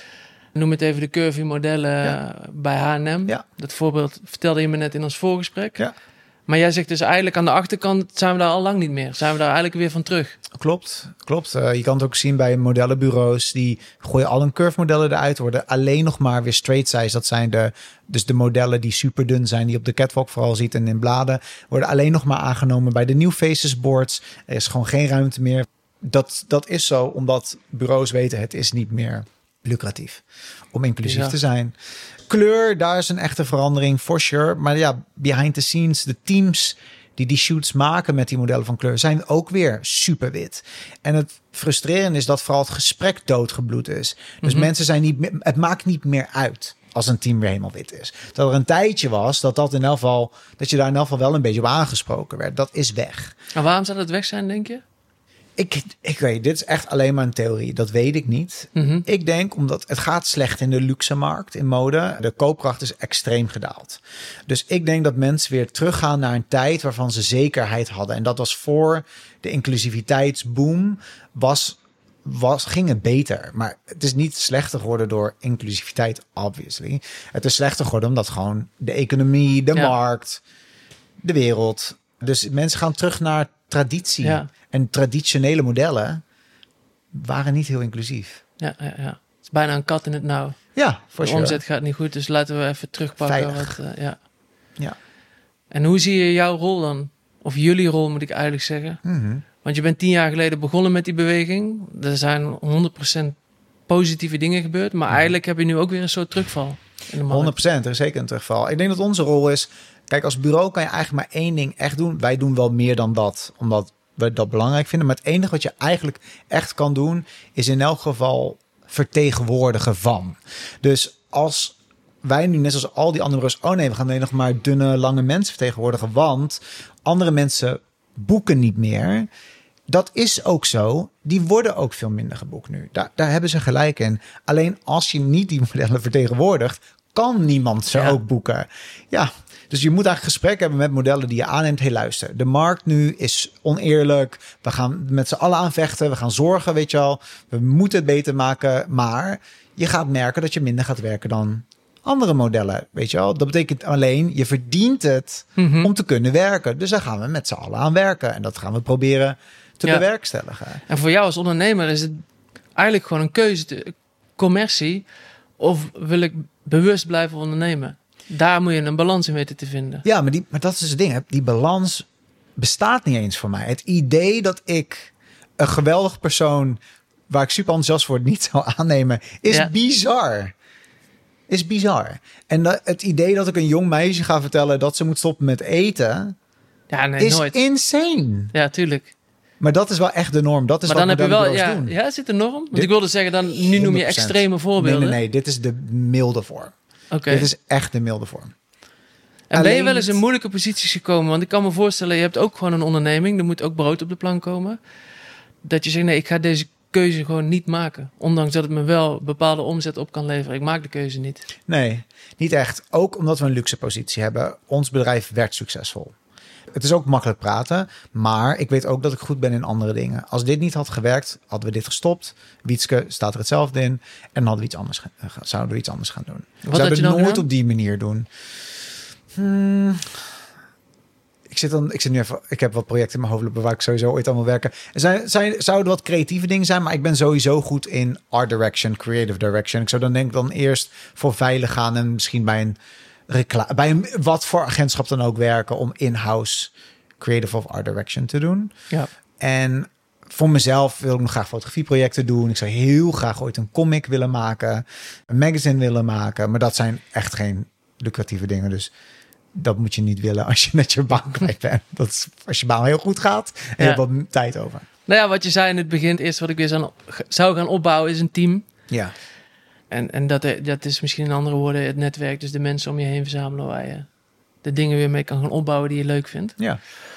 noem het even de curvy modellen bij H&M. Ja. Dat voorbeeld vertelde je me net in ons voorgesprek. Ja. Maar jij zegt dus eigenlijk aan de achterkant zijn we daar al lang niet meer. Zijn we daar eigenlijk weer van terug? Klopt. Je kan het ook zien bij modellenbureaus. Die gooien al hun curve modellen eruit. Worden alleen nog maar weer straight size. Dat zijn de modellen die super dun zijn. Die op de catwalk vooral ziet en in bladen. Worden alleen nog maar aangenomen bij de New Faces boards. Er is gewoon geen ruimte meer. Dat is zo omdat bureaus weten het is niet meer lucratief om inclusief te zijn. Kleur, daar is een echte verandering, for sure. Maar ja, behind the scenes, de teams die shoots maken met die modellen van kleur zijn ook weer super wit. En het frustrerende is dat vooral het gesprek doodgebloed is. Dus mensen zijn niet meer, het maakt niet meer uit als een team weer helemaal wit is. Dat er een tijdje was dat je daar in elk geval wel een beetje op aangesproken werd. Dat is weg. En waarom zou dat weg zijn, denk je? Ik weet, dit is echt alleen maar een theorie. Dat weet ik niet. Ik denk omdat het gaat slecht in de luxe markt, in mode. De koopkracht is extreem gedaald. Dus ik denk dat mensen weer teruggaan naar een tijd waarvan ze zekerheid hadden. En dat was voor de inclusiviteitsboom. Was ging het beter. Maar het is niet slechter geworden door inclusiviteit, obviously. Het is slechter geworden omdat gewoon de economie, de markt, de wereld. Dus mensen gaan terug naar traditie. Ja. En traditionele modellen waren niet heel inclusief. Ja. Het is bijna een kat in het nauw. Ja, voor de omzet gaat niet goed, dus laten we even terugpakken. Ja. En hoe zie je jouw rol dan? Of jullie rol, moet ik eigenlijk zeggen. Mm-hmm. Want je bent 10 jaar geleden begonnen met die beweging. Er zijn 100% positieve dingen gebeurd. Maar eigenlijk heb je nu ook weer een soort terugval. 100%, er is zeker een terugval. Ik denk dat onze rol is... Kijk, als bureau kan je eigenlijk maar één ding echt doen. Wij doen wel meer dan dat, omdat we dat belangrijk vinden. Maar het enige wat je eigenlijk echt kan doen... is in elk geval vertegenwoordigen van. Dus als wij nu net zoals al die andere bureaus... we gaan alleen nog maar dunne, lange mensen vertegenwoordigen... want andere mensen boeken niet meer... Dat is ook zo. Die worden ook veel minder geboekt nu. Daar hebben ze gelijk in. Alleen als je niet die modellen vertegenwoordigt... kan niemand ze ook boeken. Ja, dus je moet eigenlijk gesprek hebben met modellen die je aanneemt. Hey, luister, de markt nu is oneerlijk. We gaan met z'n allen aan vechten. We gaan zorgen, weet je al. We moeten het beter maken. Maar je gaat merken dat je minder gaat werken dan andere modellen, weet je wel. Dat betekent alleen, je verdient het om te kunnen werken. Dus daar gaan we met z'n allen aan werken. En dat gaan we proberen te bewerkstelligen. En voor jou als ondernemer is het eigenlijk gewoon een keuze. Commercie of wil ik bewust blijven ondernemen? Daar moet je een balans in weten te vinden. Ja, maar dat is het ding. Die balans bestaat niet eens voor mij. Het idee dat ik een geweldig persoon... waar ik super enthousiast voor niet zou aannemen... is bizar. Is bizar. En het idee dat ik een jong meisje ga vertellen... dat ze moet stoppen met eten... is nooit. Insane. Ja, tuurlijk. Maar dat is wel echt de norm. Dat is maar wat dan heb je wel, doen. Ja, is dit een norm? Want ik wilde zeggen, dan nu noem je extreme voorbeelden. Nee, dit is de milde vorm. Okay. Dit is echt de milde vorm. En ben je wel eens in moeilijke posities gekomen? Want ik kan me voorstellen, je hebt ook gewoon een onderneming. Er moet ook brood op de plank komen. Dat je zegt, nee, ik ga deze keuze gewoon niet maken. Ondanks dat het me wel bepaalde omzet op kan leveren. Ik maak de keuze niet. Nee, niet echt. Ook omdat we een luxe positie hebben. Ons bedrijf werd succesvol. Het is ook makkelijk praten, maar ik weet ook dat ik goed ben in andere dingen. Als dit niet had gewerkt, hadden we dit gestopt. Wietske staat er hetzelfde in. En hadden we zouden we iets anders gaan doen. Wat zouden we nooit op die manier doen. Ik heb wat projecten in mijn hoofd lopen waar ik sowieso ooit aan wil werken. Zouden wat creatieve dingen zijn, maar ik ben sowieso goed in art direction, creative direction. Ik zou dan denk ik dan eerst voor veilig gaan en misschien bij een wat voor agentschap dan ook werken om in-house creative of art direction te doen. Ja. En voor mezelf wil ik nog graag fotografieprojecten doen. Ik zou heel graag ooit een comic willen maken, een magazine willen maken, maar dat zijn echt geen lucratieve dingen. Dus dat moet je niet willen als je net je baan kwijt bent. Dat is als je baan heel goed gaat en je hebt wat tijd over. Nou ja, wat je zei in het begin, het eerste wat ik weer zou gaan opbouwen is een team. Ja. En dat is misschien in andere woorden het netwerk. Dus de mensen om je heen verzamelen waar je de dingen weer mee kan gaan opbouwen die je leuk vindt. Ja.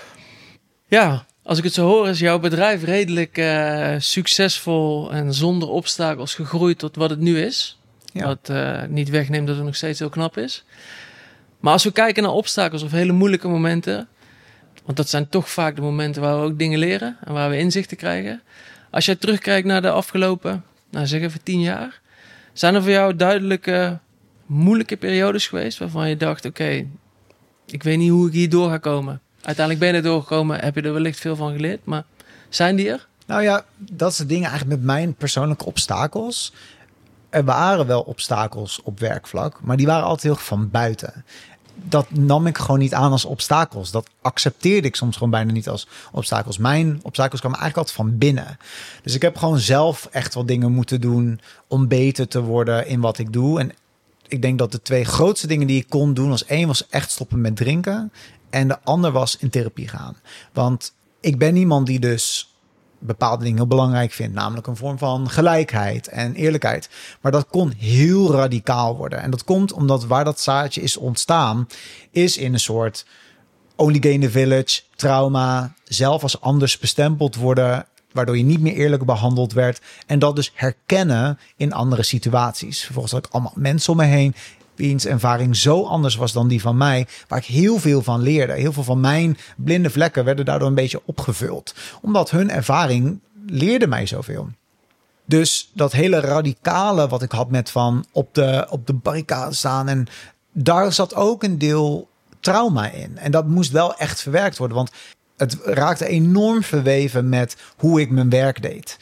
Ja, als ik het zo hoor is jouw bedrijf redelijk succesvol en zonder obstakels gegroeid tot wat het nu is. Ja. Wat niet wegneemt dat het nog steeds heel knap is. Maar als we kijken naar obstakels of hele moeilijke momenten, want dat zijn toch vaak de momenten waar we ook dingen leren en waar we inzichten krijgen. Als je terugkijkt naar de afgelopen, zeg even 10 jaar, zijn er voor jou duidelijke moeilijke periodes geweest waarvan je dacht, oké, ik weet niet hoe ik hier door ga komen. Uiteindelijk ben je er doorgekomen, heb je er wellicht veel van geleerd, maar zijn die er? Nou ja, dat is het ding eigenlijk met mijn persoonlijke obstakels. Er waren wel obstakels op werkvlak, maar die waren altijd heel van buiten. Dat nam ik gewoon niet aan als obstakels. Dat accepteerde ik soms gewoon bijna niet als obstakels. Mijn obstakels kwamen eigenlijk altijd van binnen. Dus ik heb gewoon zelf echt wat dingen moeten doen om beter te worden in wat ik doe. En ik denk dat de 2 grootste dingen die ik kon doen, was 1 was echt stoppen met drinken. En de ander was in therapie gaan. Want ik ben iemand die dus bepaalde dingen heel belangrijk vindt. Namelijk een vorm van gelijkheid en eerlijkheid. Maar dat kon heel radicaal worden. En dat komt omdat waar dat zaadje is ontstaan, is in een soort only gay in the village, trauma, zelf als anders bestempeld worden, waardoor je niet meer eerlijk behandeld werd. En dat dus herkennen in andere situaties. Vervolgens had ik allemaal mensen om me heen wiens ervaring zo anders was dan die van mij, waar ik heel veel van leerde. Heel veel van mijn blinde vlekken werden daardoor een beetje opgevuld. Omdat hun ervaring leerde mij zoveel. Dus dat hele radicale wat ik had met van op de barricade staan. En daar zat ook een deel trauma in. En dat moest wel echt verwerkt worden. Want het raakte enorm verweven met hoe ik mijn werk deed.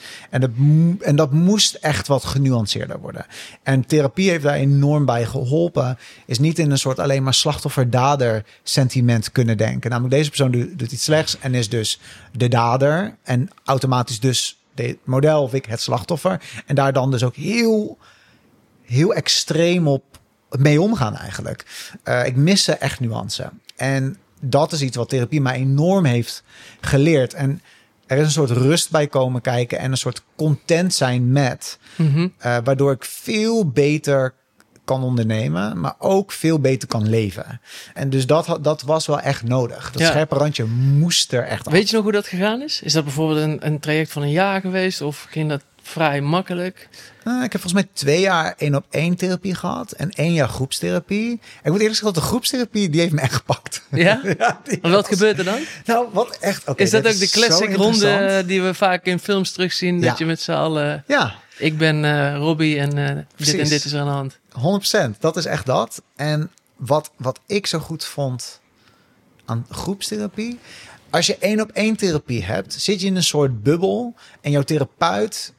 En dat moest echt wat genuanceerder worden. En therapie heeft daar enorm bij geholpen. Is niet in een soort alleen maar slachtoffer-dader sentiment kunnen denken. Namelijk deze persoon doet iets slechts en is dus de dader. En automatisch dus het model of ik het slachtoffer. En daar dan dus ook heel, heel extreem op mee omgaan eigenlijk. Ik miste echt nuance. En dat is iets wat therapie mij enorm heeft geleerd. En er is een soort rust bij komen kijken en een soort content zijn met. Waardoor ik veel beter kan ondernemen, maar ook veel beter kan leven. En dus dat was wel echt nodig. Dat scherpe randje moest er echt af. Weet je nog hoe dat gegaan is? Is dat bijvoorbeeld een traject van een jaar geweest? Of ging dat vrij makkelijk? Ik heb volgens mij 2 jaar 1-op-1 therapie gehad en 1 jaar groepstherapie. Ik moet eerlijk zeggen dat de groepstherapie, die heeft me echt gepakt. Ja? Wat gebeurt er dan? Nou, wat echt... Is dat ook de classic ronde die we vaak in films terugzien? Dat je met z'n allen... Ja. Ik ben Robbie en dit en dit is er aan de hand. 100%. Dat is echt dat. En wat ik zo goed vond aan groepstherapie... Als je 1-op-1 therapie hebt, zit je in een soort bubbel en jouw therapeut...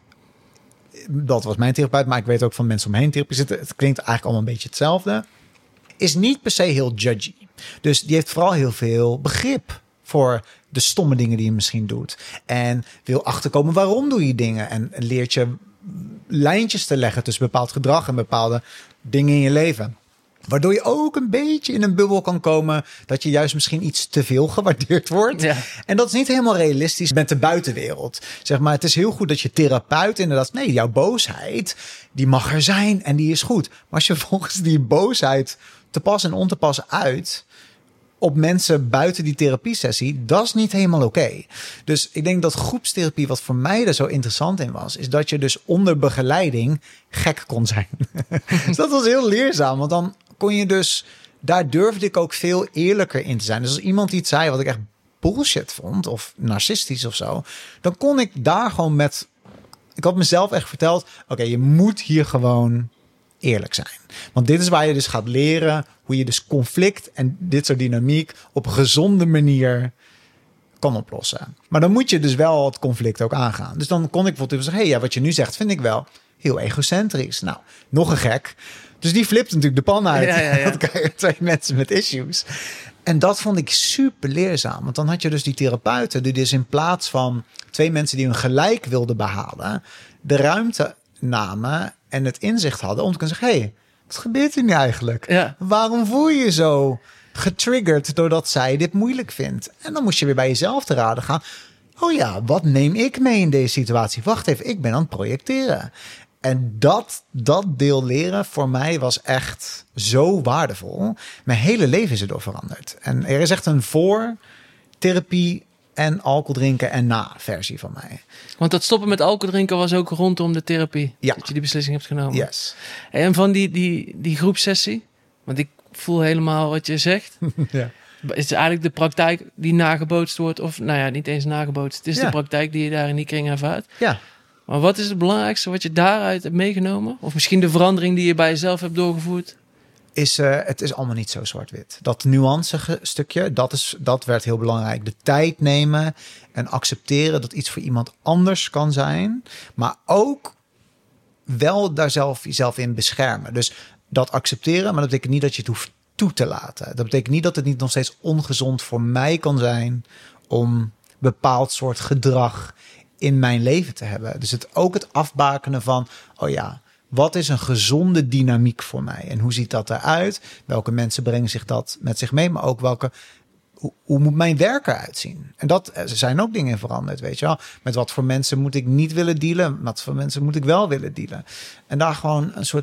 Dat was mijn therapeut, maar ik weet ook van mensen om me heen therapie zitten. Het klinkt eigenlijk allemaal een beetje hetzelfde. Is niet per se heel judgy. Dus die heeft vooral heel veel begrip voor de stomme dingen die je misschien doet. En wil achterkomen waarom doe je dingen. En leert je lijntjes te leggen tussen bepaald gedrag en bepaalde dingen in je leven. Waardoor je ook een beetje in een bubbel kan komen dat je juist misschien iets te veel gewaardeerd wordt. Ja. En dat is niet helemaal realistisch met de buitenwereld. Zeg maar, het is heel goed dat je therapeut inderdaad... Nee, jouw boosheid, die mag er zijn en die is goed. Maar als je volgens die boosheid te pas en on te pas uit op mensen buiten die therapiesessie, dat is niet helemaal oké. Dus ik denk dat groepstherapie, wat voor mij er zo interessant in was, is dat je dus onder begeleiding gek kon zijn. Dus dat was heel leerzaam, want dan kon je dus, daar durfde ik ook veel eerlijker in te zijn. Dus als iemand iets zei wat ik echt bullshit vond, of narcistisch of zo, dan kon ik daar gewoon met... Ik had mezelf echt verteld, oké, je moet hier gewoon eerlijk zijn. Want dit is waar je dus gaat leren hoe je dus conflict en dit soort dynamiek op een gezonde manier kan oplossen. Maar dan moet je dus wel het conflict ook aangaan. Dus dan kon ik bijvoorbeeld zeggen, ja, wat je nu zegt vind ik wel heel egocentrisch. Nou, nog een gek. Dus die flipt natuurlijk de pan uit. Ja. Dan krijg je 2 mensen met issues. En dat vond ik super leerzaam. Want dan had je dus die therapeuten die dus in plaats van 2 mensen die hun gelijk wilden behalen, de ruimte namen en het inzicht hadden om te kunnen zeggen, hey, wat gebeurt er nu eigenlijk? Ja. Waarom voel je je zo getriggerd doordat zij dit moeilijk vindt? En dan moest je weer bij jezelf te raden gaan. Oh ja, wat neem ik mee in deze situatie? Wacht even, ik ben aan het projecteren. En dat deel leren voor mij was echt zo waardevol. Mijn hele leven is erdoor veranderd. En er is echt een voor therapie en alcohol drinken en na versie van mij. Want dat stoppen met alcohol drinken was ook rondom de therapie. Ja. Dat je die beslissing hebt genomen. Yes. En van die groepsessie, want ik voel helemaal wat je zegt. Ja. Is het eigenlijk de praktijk die nagebootst wordt? Of nou ja, niet eens nagebootst. Het is de praktijk die je daar in die kring ervaart. Ja. Maar wat is het belangrijkste wat je daaruit hebt meegenomen? Of misschien de verandering die je bij jezelf hebt doorgevoerd? Het is allemaal niet zo zwart-wit. Dat nuance stukje, dat werd heel belangrijk. De tijd nemen en accepteren dat iets voor iemand anders kan zijn. Maar ook wel daar jezelf in beschermen. Dus dat accepteren, maar dat betekent niet dat je het hoeft toe te laten. Dat betekent niet dat het niet nog steeds ongezond voor mij kan zijn om bepaald soort gedrag in mijn leven te hebben. Dus ook het afbakenen van, oh ja, wat is een gezonde dynamiek voor mij? En hoe ziet dat eruit? Welke mensen brengen zich dat met zich mee? Maar ook hoe moet mijn werk eruit zien? En er zijn ook dingen veranderd, weet je wel. Met wat voor mensen moet ik niet willen dealen? Wat voor mensen moet ik wel willen dealen? En daar gewoon een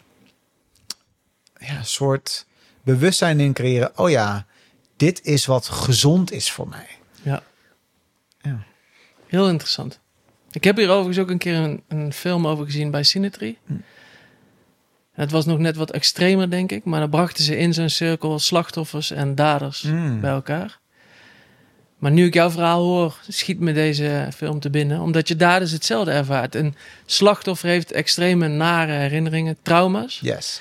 soort bewustzijn in creëren. Oh ja, dit is wat gezond is voor mij. Ja. Heel interessant. Ik heb hier overigens ook een keer een film over gezien bij Cinetry. Het was nog net wat extremer, denk ik. Maar dan brachten ze in zo'n cirkel slachtoffers en daders bij elkaar. Maar nu ik jouw verhaal hoor, schiet me deze film te binnen. Omdat je daar dus hetzelfde ervaart. Een slachtoffer heeft extreme nare herinneringen, trauma's. Yes.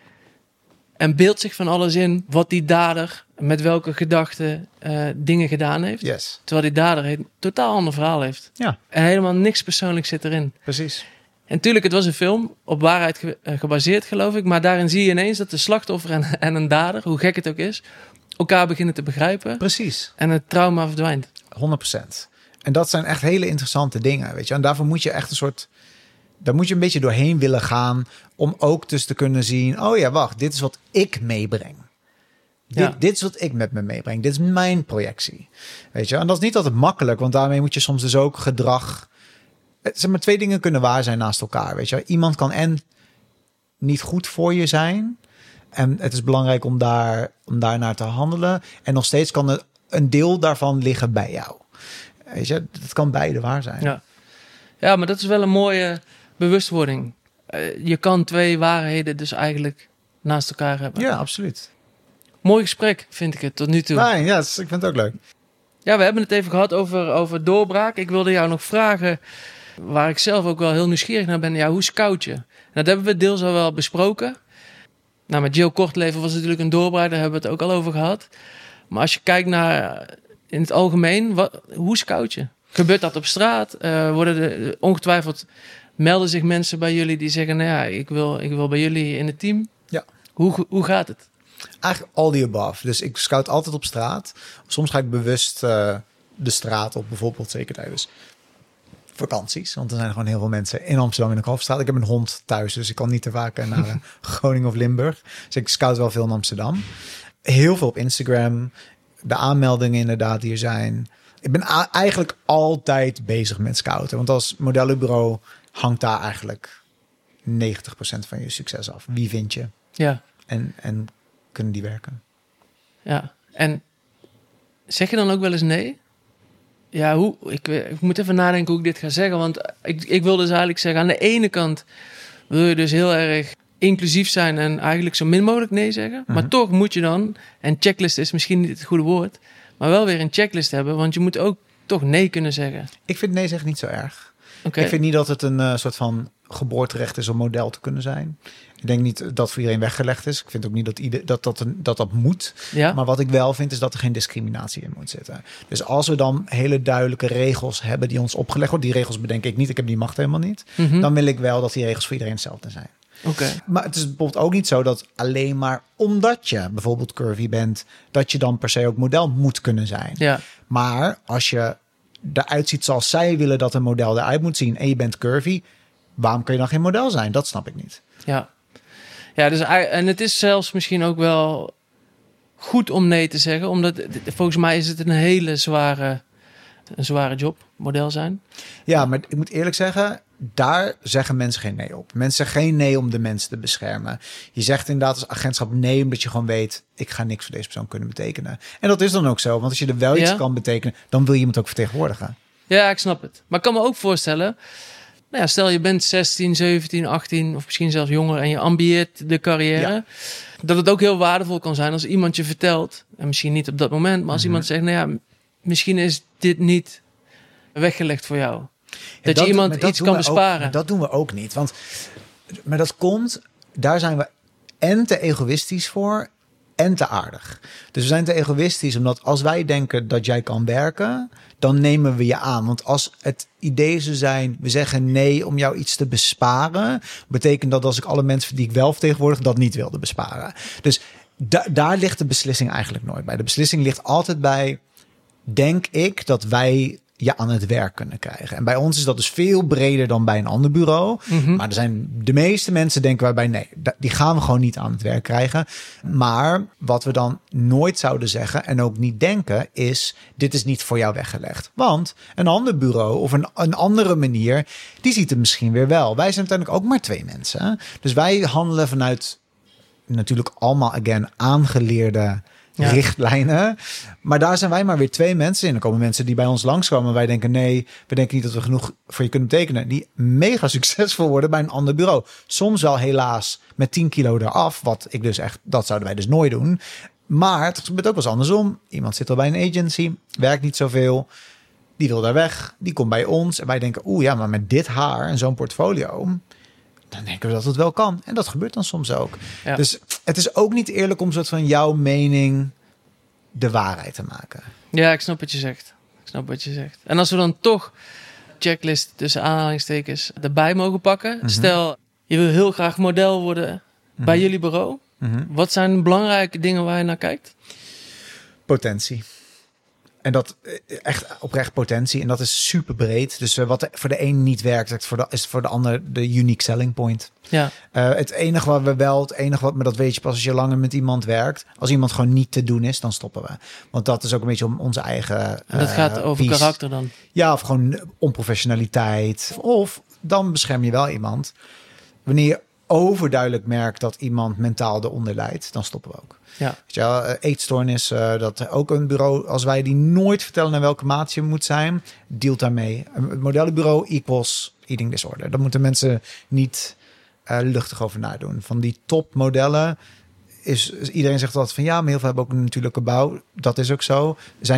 En beeldt zich van alles in wat die dader met welke gedachten dingen gedaan heeft. Yes. Terwijl die dader een totaal ander verhaal heeft. Ja. En helemaal niks persoonlijks zit erin. Precies. En natuurlijk, het was een film op waarheid gebaseerd, geloof ik. Maar daarin zie je ineens dat de slachtoffer en een dader, hoe gek het ook is, elkaar beginnen te begrijpen. Precies. En het trauma verdwijnt. 100%. En dat zijn echt hele interessante dingen, weet je. En daarvoor moet je echt daar moet je een beetje doorheen willen gaan om ook dus te kunnen zien, oh ja, wacht, dit is wat ik meebreng. Dit is wat ik met me meebreng. Dit is mijn projectie. Weet je, en dat is niet altijd makkelijk, want daarmee moet je soms dus ook gedrag. Zeg maar, 2 dingen kunnen waar zijn naast elkaar. Weet je, iemand kan en niet goed voor je zijn. En het is belangrijk om daarnaar te handelen. En nog steeds kan een deel daarvan liggen bij jou. Weet je, dat kan beide waar zijn. Ja, maar dat is wel een mooie bewustwording. Je kan 2 waarheden dus eigenlijk naast elkaar hebben. Ja, absoluut. Mooi gesprek, vind ik het, tot nu toe. Fijn, ja, ik vind het ook leuk. Ja, we hebben het even gehad over doorbraak. Ik wilde jou nog vragen, waar ik zelf ook wel heel nieuwsgierig naar ben. Ja, hoe scout je? En dat hebben we deels al wel besproken. Nou, met Jill Kortleven was het natuurlijk een doorbraak. Daar hebben we het ook al over gehad. Maar als je kijkt naar in het algemeen, hoe scout je? Gebeurt dat op straat? Ongetwijfeld melden zich mensen bij jullie die zeggen, nou ja, ik wil bij jullie in het team. Ja. Hoe gaat het? Eigenlijk all the above. Dus ik scout altijd op straat. Soms ga ik bewust de straat op, bijvoorbeeld zeker tijdens vakanties. Want er zijn gewoon heel veel mensen in Amsterdam in de Kalverstraat. Ik heb een hond thuis, dus ik kan niet te vaak naar Groningen of Limburg. Dus ik scout wel veel in Amsterdam. Heel veel op Instagram. De aanmeldingen inderdaad die er zijn. Ik ben eigenlijk altijd bezig met scouten. Want als modellenbureau hangt daar eigenlijk 90% van je succes af. Wie vind je? Ja. En kunnen die werken? Ja. En zeg je dan ook wel eens nee? Ja, ik moet even nadenken hoe ik dit ga zeggen. Want ik wil dus eigenlijk zeggen, aan de ene kant wil je dus heel erg inclusief zijn en eigenlijk zo min mogelijk nee zeggen. Mm-hmm. Maar toch moet je dan, en checklist is misschien niet het goede woord, maar wel weer een checklist hebben. Want je moet ook toch nee kunnen zeggen. Ik vind nee zeggen niet zo erg. Okay. Ik vind niet dat het een soort van geboorterecht is om model te kunnen zijn. Ik denk niet dat voor iedereen weggelegd is. Ik vind ook niet dat moet. Ja? Maar wat ik wel vind is dat er geen discriminatie in moet zitten. Dus als we dan hele duidelijke regels hebben die ons opgelegd worden. Die regels bedenk ik niet. Ik heb die macht helemaal niet. Mm-hmm. Dan wil ik wel dat die regels voor iedereen hetzelfde zijn. Okay. Maar het is bijvoorbeeld ook niet zo dat alleen maar omdat je bijvoorbeeld curvy bent, dat je dan per se ook model moet kunnen zijn. Ja. Maar als je eruit ziet zoals zij willen dat een model eruit moet zien en je bent curvy, waarom kun je dan geen model zijn? Dat snap ik niet. Ja, dus, en het is zelfs misschien ook wel goed om nee te zeggen, omdat volgens mij is het een hele zware job, model zijn. Ja, maar ik moet eerlijk zeggen, daar zeggen mensen geen nee op. Mensen zeggen geen nee om de mensen te beschermen. Je zegt inderdaad als agentschap nee, omdat je gewoon weet, ik ga niks voor deze persoon kunnen betekenen. En dat is dan ook zo, want als je er wel iets kan betekenen, dan wil je iemand ook vertegenwoordigen. Ja, ik snap het. Maar ik kan me ook voorstellen, nou ja, stel je bent 16, 17, 18 of misschien zelfs jonger en je ambieert de carrière. Ja. Dat het ook heel waardevol kan zijn als iemand je vertelt, en misschien niet op dat moment, maar als iemand zegt, nou ja, misschien is dit niet weggelegd voor jou. Dat je iemand iets kan besparen. Dat doen we ook niet. Maar dat komt, daar zijn we en te egoïstisch voor en te aardig. Dus we zijn te egoïstisch omdat als wij denken dat jij kan werken, dan nemen we je aan. Want als het idee zou zijn, we zeggen nee om jou iets te besparen, betekent dat als ik alle mensen die ik wel vertegenwoordig dat niet wilde besparen. Dus daar ligt de beslissing eigenlijk nooit bij. De beslissing ligt altijd bij, denk ik dat wij je aan het werk kunnen krijgen. En bij ons is dat dus veel breder dan bij een ander bureau. Mm-hmm. Maar er zijn de meeste mensen denken waarbij nee, die gaan we gewoon niet aan het werk krijgen. Maar wat we dan nooit zouden zeggen en ook niet denken is, dit is niet voor jou weggelegd. Want een ander bureau of een andere manier, die ziet het misschien weer wel. Wij zijn uiteindelijk ook maar 2 mensen. Dus wij handelen vanuit natuurlijk allemaal aangeleerde richtlijnen. Maar daar zijn wij maar weer 2 mensen in. Er komen mensen die bij ons langskomen en wij denken nee, we denken niet dat we genoeg voor je kunnen betekenen. Die mega succesvol worden bij een ander bureau. Soms wel helaas met 10 kilo eraf, wat ik dus echt, dat zouden wij dus nooit doen. Maar het gebeurt ook wel eens andersom. Iemand zit al bij een agency, werkt niet zoveel. Die wil daar weg, die komt bij ons. En wij denken, ja, maar met dit haar en zo'n portfolio, dan denken we dat het wel kan. En dat gebeurt dan soms ook. Ja. Dus het is ook niet eerlijk om soort van jouw mening de waarheid te maken. Ja, ik snap wat je zegt. En als we dan toch checklist tussen aanhalingstekens erbij mogen pakken. Mm-hmm. Stel, je wil heel graag model worden bij jullie bureau. Mm-hmm. Wat zijn belangrijke dingen waar je naar kijkt? Potentie. En dat echt oprecht potentie. En dat is super breed. Dus wat voor de een niet werkt, is voor de ander de unique selling point. Ja. Het enige maar dat weet je pas als je langer met iemand werkt. Als iemand gewoon niet te doen is, dan stoppen we. Want dat is ook een beetje om onze eigen dat gaat over karakter dan? Ja, of gewoon onprofessionaliteit. Of dan bescherm je wel iemand. Wanneer je overduidelijk merkt dat iemand mentaal eronder lijdt, dan stoppen we ook. Ja. Eetstoornis, dat ook een bureau, als wij die nooit vertellen naar welke maat je moet zijn, dealt daarmee. Het modellenbureau equals eating disorder. Daar moeten mensen niet luchtig over nadoen. Van die topmodellen is iedereen zegt altijd van ja, maar heel veel hebben ook een natuurlijke bouw. Dat is ook zo.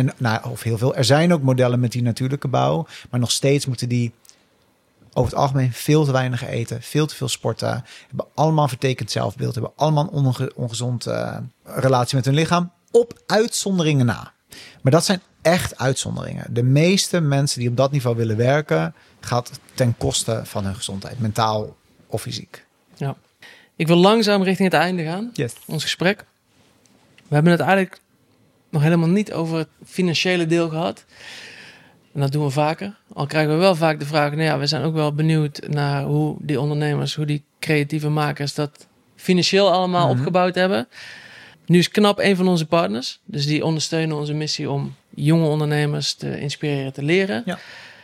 Er zijn ook modellen met die natuurlijke bouw, maar nog steeds moeten die over het algemeen veel te weinig eten, veel te veel sporten, hebben allemaal vertekend zelfbeeld, hebben allemaal een ongezonde relatie met hun lichaam, op uitzonderingen na. Maar dat zijn echt uitzonderingen. De meeste mensen die op dat niveau willen werken, gaat ten koste van hun gezondheid, mentaal of fysiek. Ja. Ik wil langzaam richting het einde gaan, ons gesprek. We hebben het eigenlijk nog helemaal niet over het financiële deel gehad. En dat doen we vaker. Al krijgen we wel vaak de vraag, we zijn ook wel benieuwd naar hoe die ondernemers, hoe die creatieve makers dat financieel allemaal opgebouwd hebben. Nu is KNAP een van onze partners. Dus die ondersteunen onze missie om jonge ondernemers te inspireren, te leren. Ja.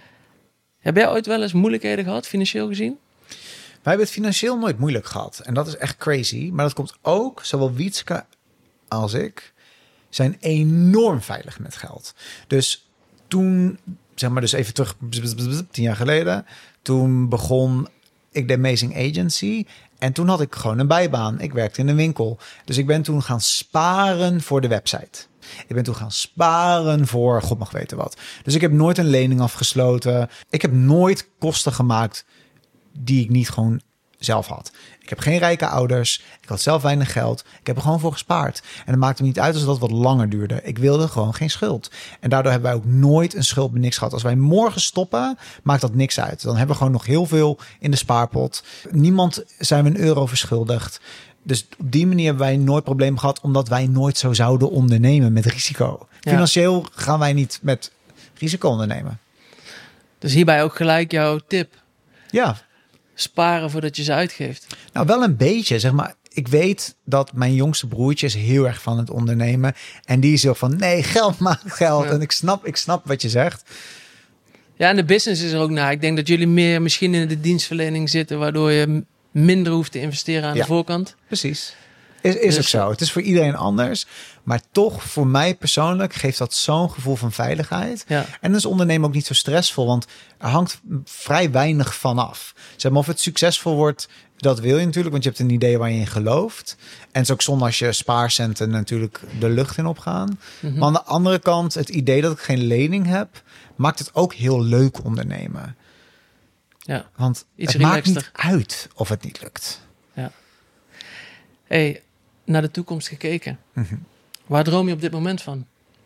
Heb jij ooit wel eens moeilijkheden gehad, financieel gezien? Wij hebben het financieel nooit moeilijk gehad. En dat is echt crazy. Maar dat komt ook, zowel Wietske als ik zijn enorm veilig met geld. Dus toen, dus even terug, 10 jaar geleden, toen begon ik de Amazing Agency. En toen had ik gewoon een bijbaan. Ik werkte in een winkel. Dus ik ben toen gaan sparen voor de website. Ik ben toen gaan sparen voor god mag weten wat. Dus ik heb nooit een lening afgesloten. Ik heb nooit kosten gemaakt die ik niet gewoon zelf had. Ik heb geen rijke ouders. Ik had zelf weinig geld. Ik heb er gewoon voor gespaard. En het maakte me niet uit als dat wat langer duurde. Ik wilde gewoon geen schuld. En daardoor hebben wij ook nooit een schuld met niks gehad. Als wij morgen stoppen, maakt dat niks uit. Dan hebben we gewoon nog heel veel in de spaarpot. Niemand zijn we een euro verschuldigd. Dus op die manier hebben wij nooit problemen gehad, omdat wij nooit zo zouden ondernemen met risico. Ja. Financieel gaan wij niet met risico ondernemen. Dus hierbij ook gelijk jouw tip. Ja. Sparen voordat je ze uitgeeft. Nou, wel een beetje, zeg maar. Ik weet dat mijn jongste broertje is heel erg van het ondernemen. En die is zo van, nee, geld maakt geld. Ja. En ik snap wat je zegt. Ja, en de business is er ook naar. Ik denk dat jullie meer misschien in de dienstverlening zitten, waardoor je minder hoeft te investeren aan de voorkant. Precies. Is ook zo. Het is voor iedereen anders. Maar toch, voor mij persoonlijk, geeft dat zo'n gevoel van veiligheid. Ja. En dan is ondernemen ook niet zo stressvol. Want er hangt vrij weinig van af. Zeg maar, of het succesvol wordt, dat wil je natuurlijk. Want je hebt een idee waar je in gelooft. En het is ook zonde als je spaarcenten natuurlijk de lucht in opgaan. Mm-hmm. Maar aan de andere kant, het idee dat ik geen lening heb, maakt het ook heel leuk ondernemen. Ja, want het maakt niet uit of het niet lukt. Ja. Hey, naar de toekomst gekeken. Mm-hmm. Waar droom je op dit moment van?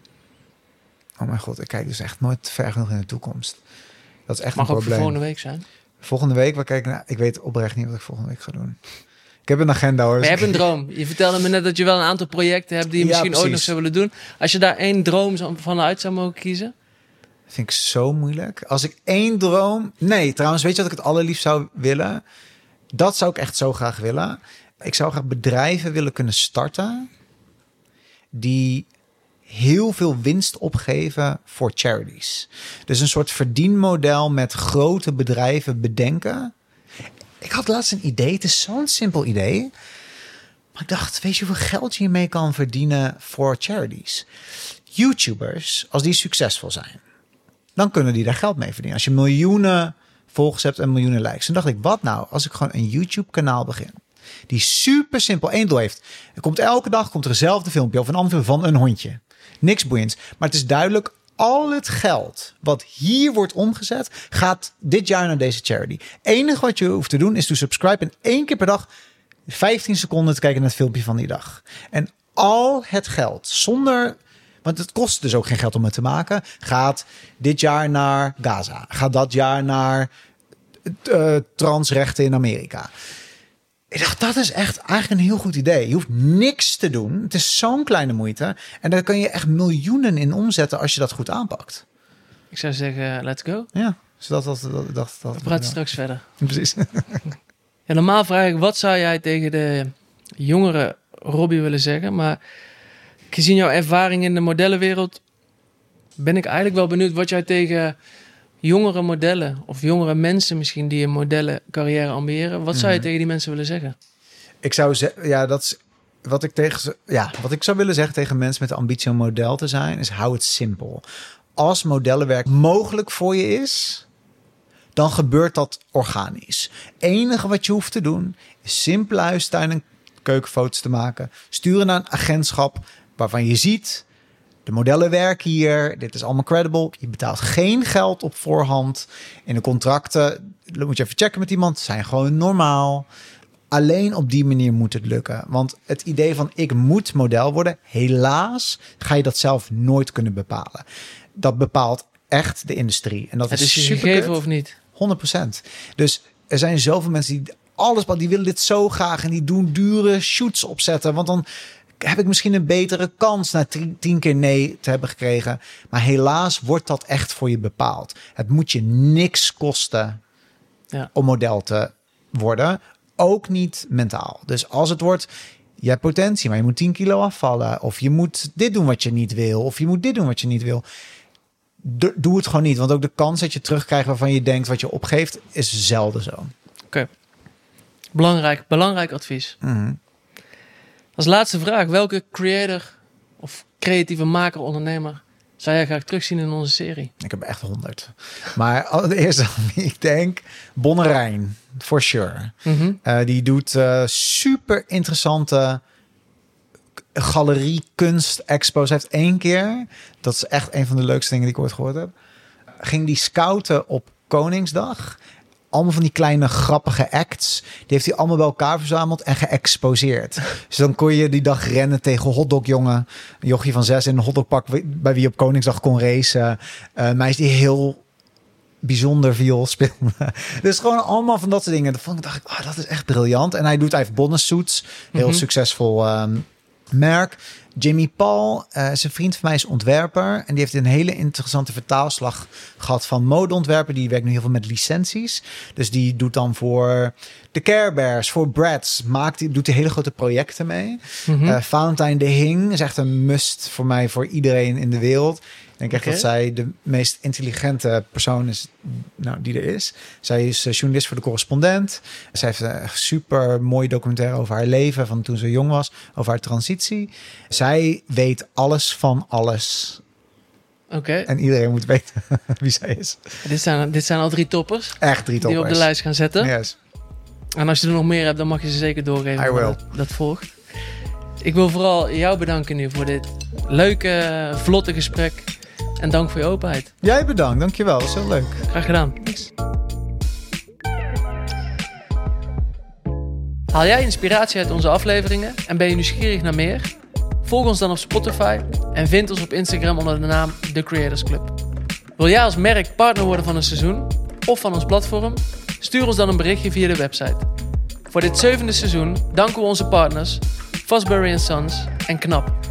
Oh mijn god, ik kijk dus echt nooit ver genoeg in de toekomst. Dat is echt Mag een probleem. Mag ook voor volgende week zijn? Volgende week, waar kijk ik naar? Ik weet oprecht niet wat ik volgende week ga doen. Ik heb een agenda hoor. Maar je hebt een droom. Je vertelde me net dat je wel een aantal projecten hebt die je misschien ooit nog zou willen doen. Als je daar één droom vanuit zou mogen kiezen? Vind ik zo moeilijk. Als ik één droom... Nee, trouwens, weet je wat ik het allerliefst zou willen? Dat zou ik echt zo graag willen. Ik zou graag bedrijven willen kunnen starten die heel veel winst opgeven voor charities. Dus een soort verdienmodel met grote bedrijven bedenken. Ik had laatst een idee. Het is zo'n simpel idee. Maar ik dacht, weet je hoeveel geld je hiermee kan verdienen voor charities? YouTubers, als die succesvol zijn, dan kunnen die daar geld mee verdienen. Als je miljoenen volgers hebt en miljoenen likes. Dan dacht ik, wat nou als ik gewoon een YouTube-kanaal begin? Die super simpel één doel heeft. Er komt elke dag eenzelfde filmpje of een ander filmpje van een hondje. Niks boeiends. Maar het is duidelijk, al het geld wat hier wordt omgezet, gaat dit jaar naar deze charity. Het enige wat je hoeft te doen is to subscribe en 1 keer per dag 15 seconden te kijken naar het filmpje van die dag. En al het geld, zonder... Want het kost dus ook geen geld om het te maken. Gaat dit jaar naar Gaza. Gaat dat jaar naar transrechten in Amerika. Ik dacht, dat is echt eigenlijk een heel goed idee. Je hoeft niks te doen. Het is zo'n kleine moeite. En daar kan je echt miljoenen in omzetten als je dat goed aanpakt. Ik zou zeggen, let's go. Ja, zodat we praten straks verder. Precies. Ja, normaal vraag ik, wat zou jij tegen de jongere Robbie willen zeggen? Maar gezien jouw ervaring in de modellenwereld ben ik eigenlijk wel benieuwd wat jij tegen jongere modellen of jongere mensen misschien die een modellencarrière ambiëren, wat zou je tegen die mensen willen zeggen? Ik zou zeggen, ja, dat is wat ik zou willen zeggen tegen mensen met de ambitie om model te zijn, is hou het simpel. Als modellenwerk mogelijk voor je is, dan gebeurt dat organisch. Het enige wat je hoeft te doen is simpel huistuin en keukenfoto's te maken, sturen naar een agentschap waarvan je ziet, de modellen werken hier, dit is allemaal credible. Je betaalt geen geld op voorhand. In de contracten, dat moet je even checken met iemand, zijn gewoon normaal. Alleen op die manier moet het lukken. Want het idee van ik moet model worden, helaas ga je dat zelf nooit kunnen bepalen. Dat bepaalt echt de industrie. En dat het is je super gegeven of niet? 100%. Dus er zijn zoveel mensen die willen dit zo graag en die doen dure shoots opzetten. Want dan heb ik misschien een betere kans na 10 keer nee te hebben gekregen. Maar helaas wordt dat echt voor je bepaald. Het moet je niks kosten om model te worden. Ook niet mentaal. Dus als het wordt, je hebt potentie, maar je moet 10 kilo afvallen. Of je moet dit doen wat je niet wil. Of je moet dit doen wat je niet wil. Doe het gewoon niet. Want ook de kans dat je terugkrijgt waarvan je denkt wat je opgeeft, is zelden zo. Oké. Belangrijk advies. Mm-hmm. Als laatste vraag. Welke creator of creatieve maker, ondernemer zou jij graag terugzien in onze serie? Ik heb echt 100. Maar allereerst wie ik denk, Bonnerijn, for sure. Mm-hmm. Die doet super interessante galerie, kunst, expo's. Hij heeft 1 keer, dat is echt een van de leukste dingen die ik ooit gehoord heb, ging die scouten op Koningsdag. Allemaal van die kleine grappige acts. Die heeft hij allemaal bij elkaar verzameld en geëxposeerd. Dus dan kon je die dag rennen tegen hotdogjongen. Een jochie van 6 in een hotdogpak bij wie je op Koningsdag kon racen. Meisje die heel bijzonder viool speelde. Dus gewoon allemaal van dat soort dingen. Dan dacht ik, dat is echt briljant. En hij heeft Bonnesuits. Heel succesvol merk. Jimmy Paul, zijn vriend van mij is ontwerper. En die heeft een hele interessante vertaalslag gehad van modeontwerpen. Die werkt nu heel veel met licenties. Dus die doet dan voor de Care Bears, voor Bratz. Doet hele grote projecten mee. Valentijn de Hing is echt een must voor mij, voor iedereen in de wereld. Ik denk echt dat zij de meest intelligente persoon is die er is. Zij is journalist voor De Correspondent. Zij heeft een super mooie documentaire over haar leven van toen ze jong was, over haar transitie. Zij weet alles van alles. Oké. En iedereen moet weten wie zij is. Dit zijn al 3 toppers. Echt 3 toppers. Die we op de lijst gaan zetten. Yes. En als je er nog meer hebt, dan mag je ze zeker doorgeven. I will. Dat volgt. Ik wil vooral jou bedanken nu voor dit leuke, vlotte gesprek. En dank voor je openheid. Jij bedankt, dankjewel. Dat is heel leuk. Graag gedaan. Haal jij inspiratie uit onze afleveringen en ben je nieuwsgierig naar meer? Volg ons dan op Spotify en vind ons op Instagram onder de naam The Creators Club. Wil jij als merk partner worden van een seizoen of van ons platform? Stuur ons dan een berichtje via de website. Voor dit 7e seizoen danken we onze partners Fosbury & Sons en Knap.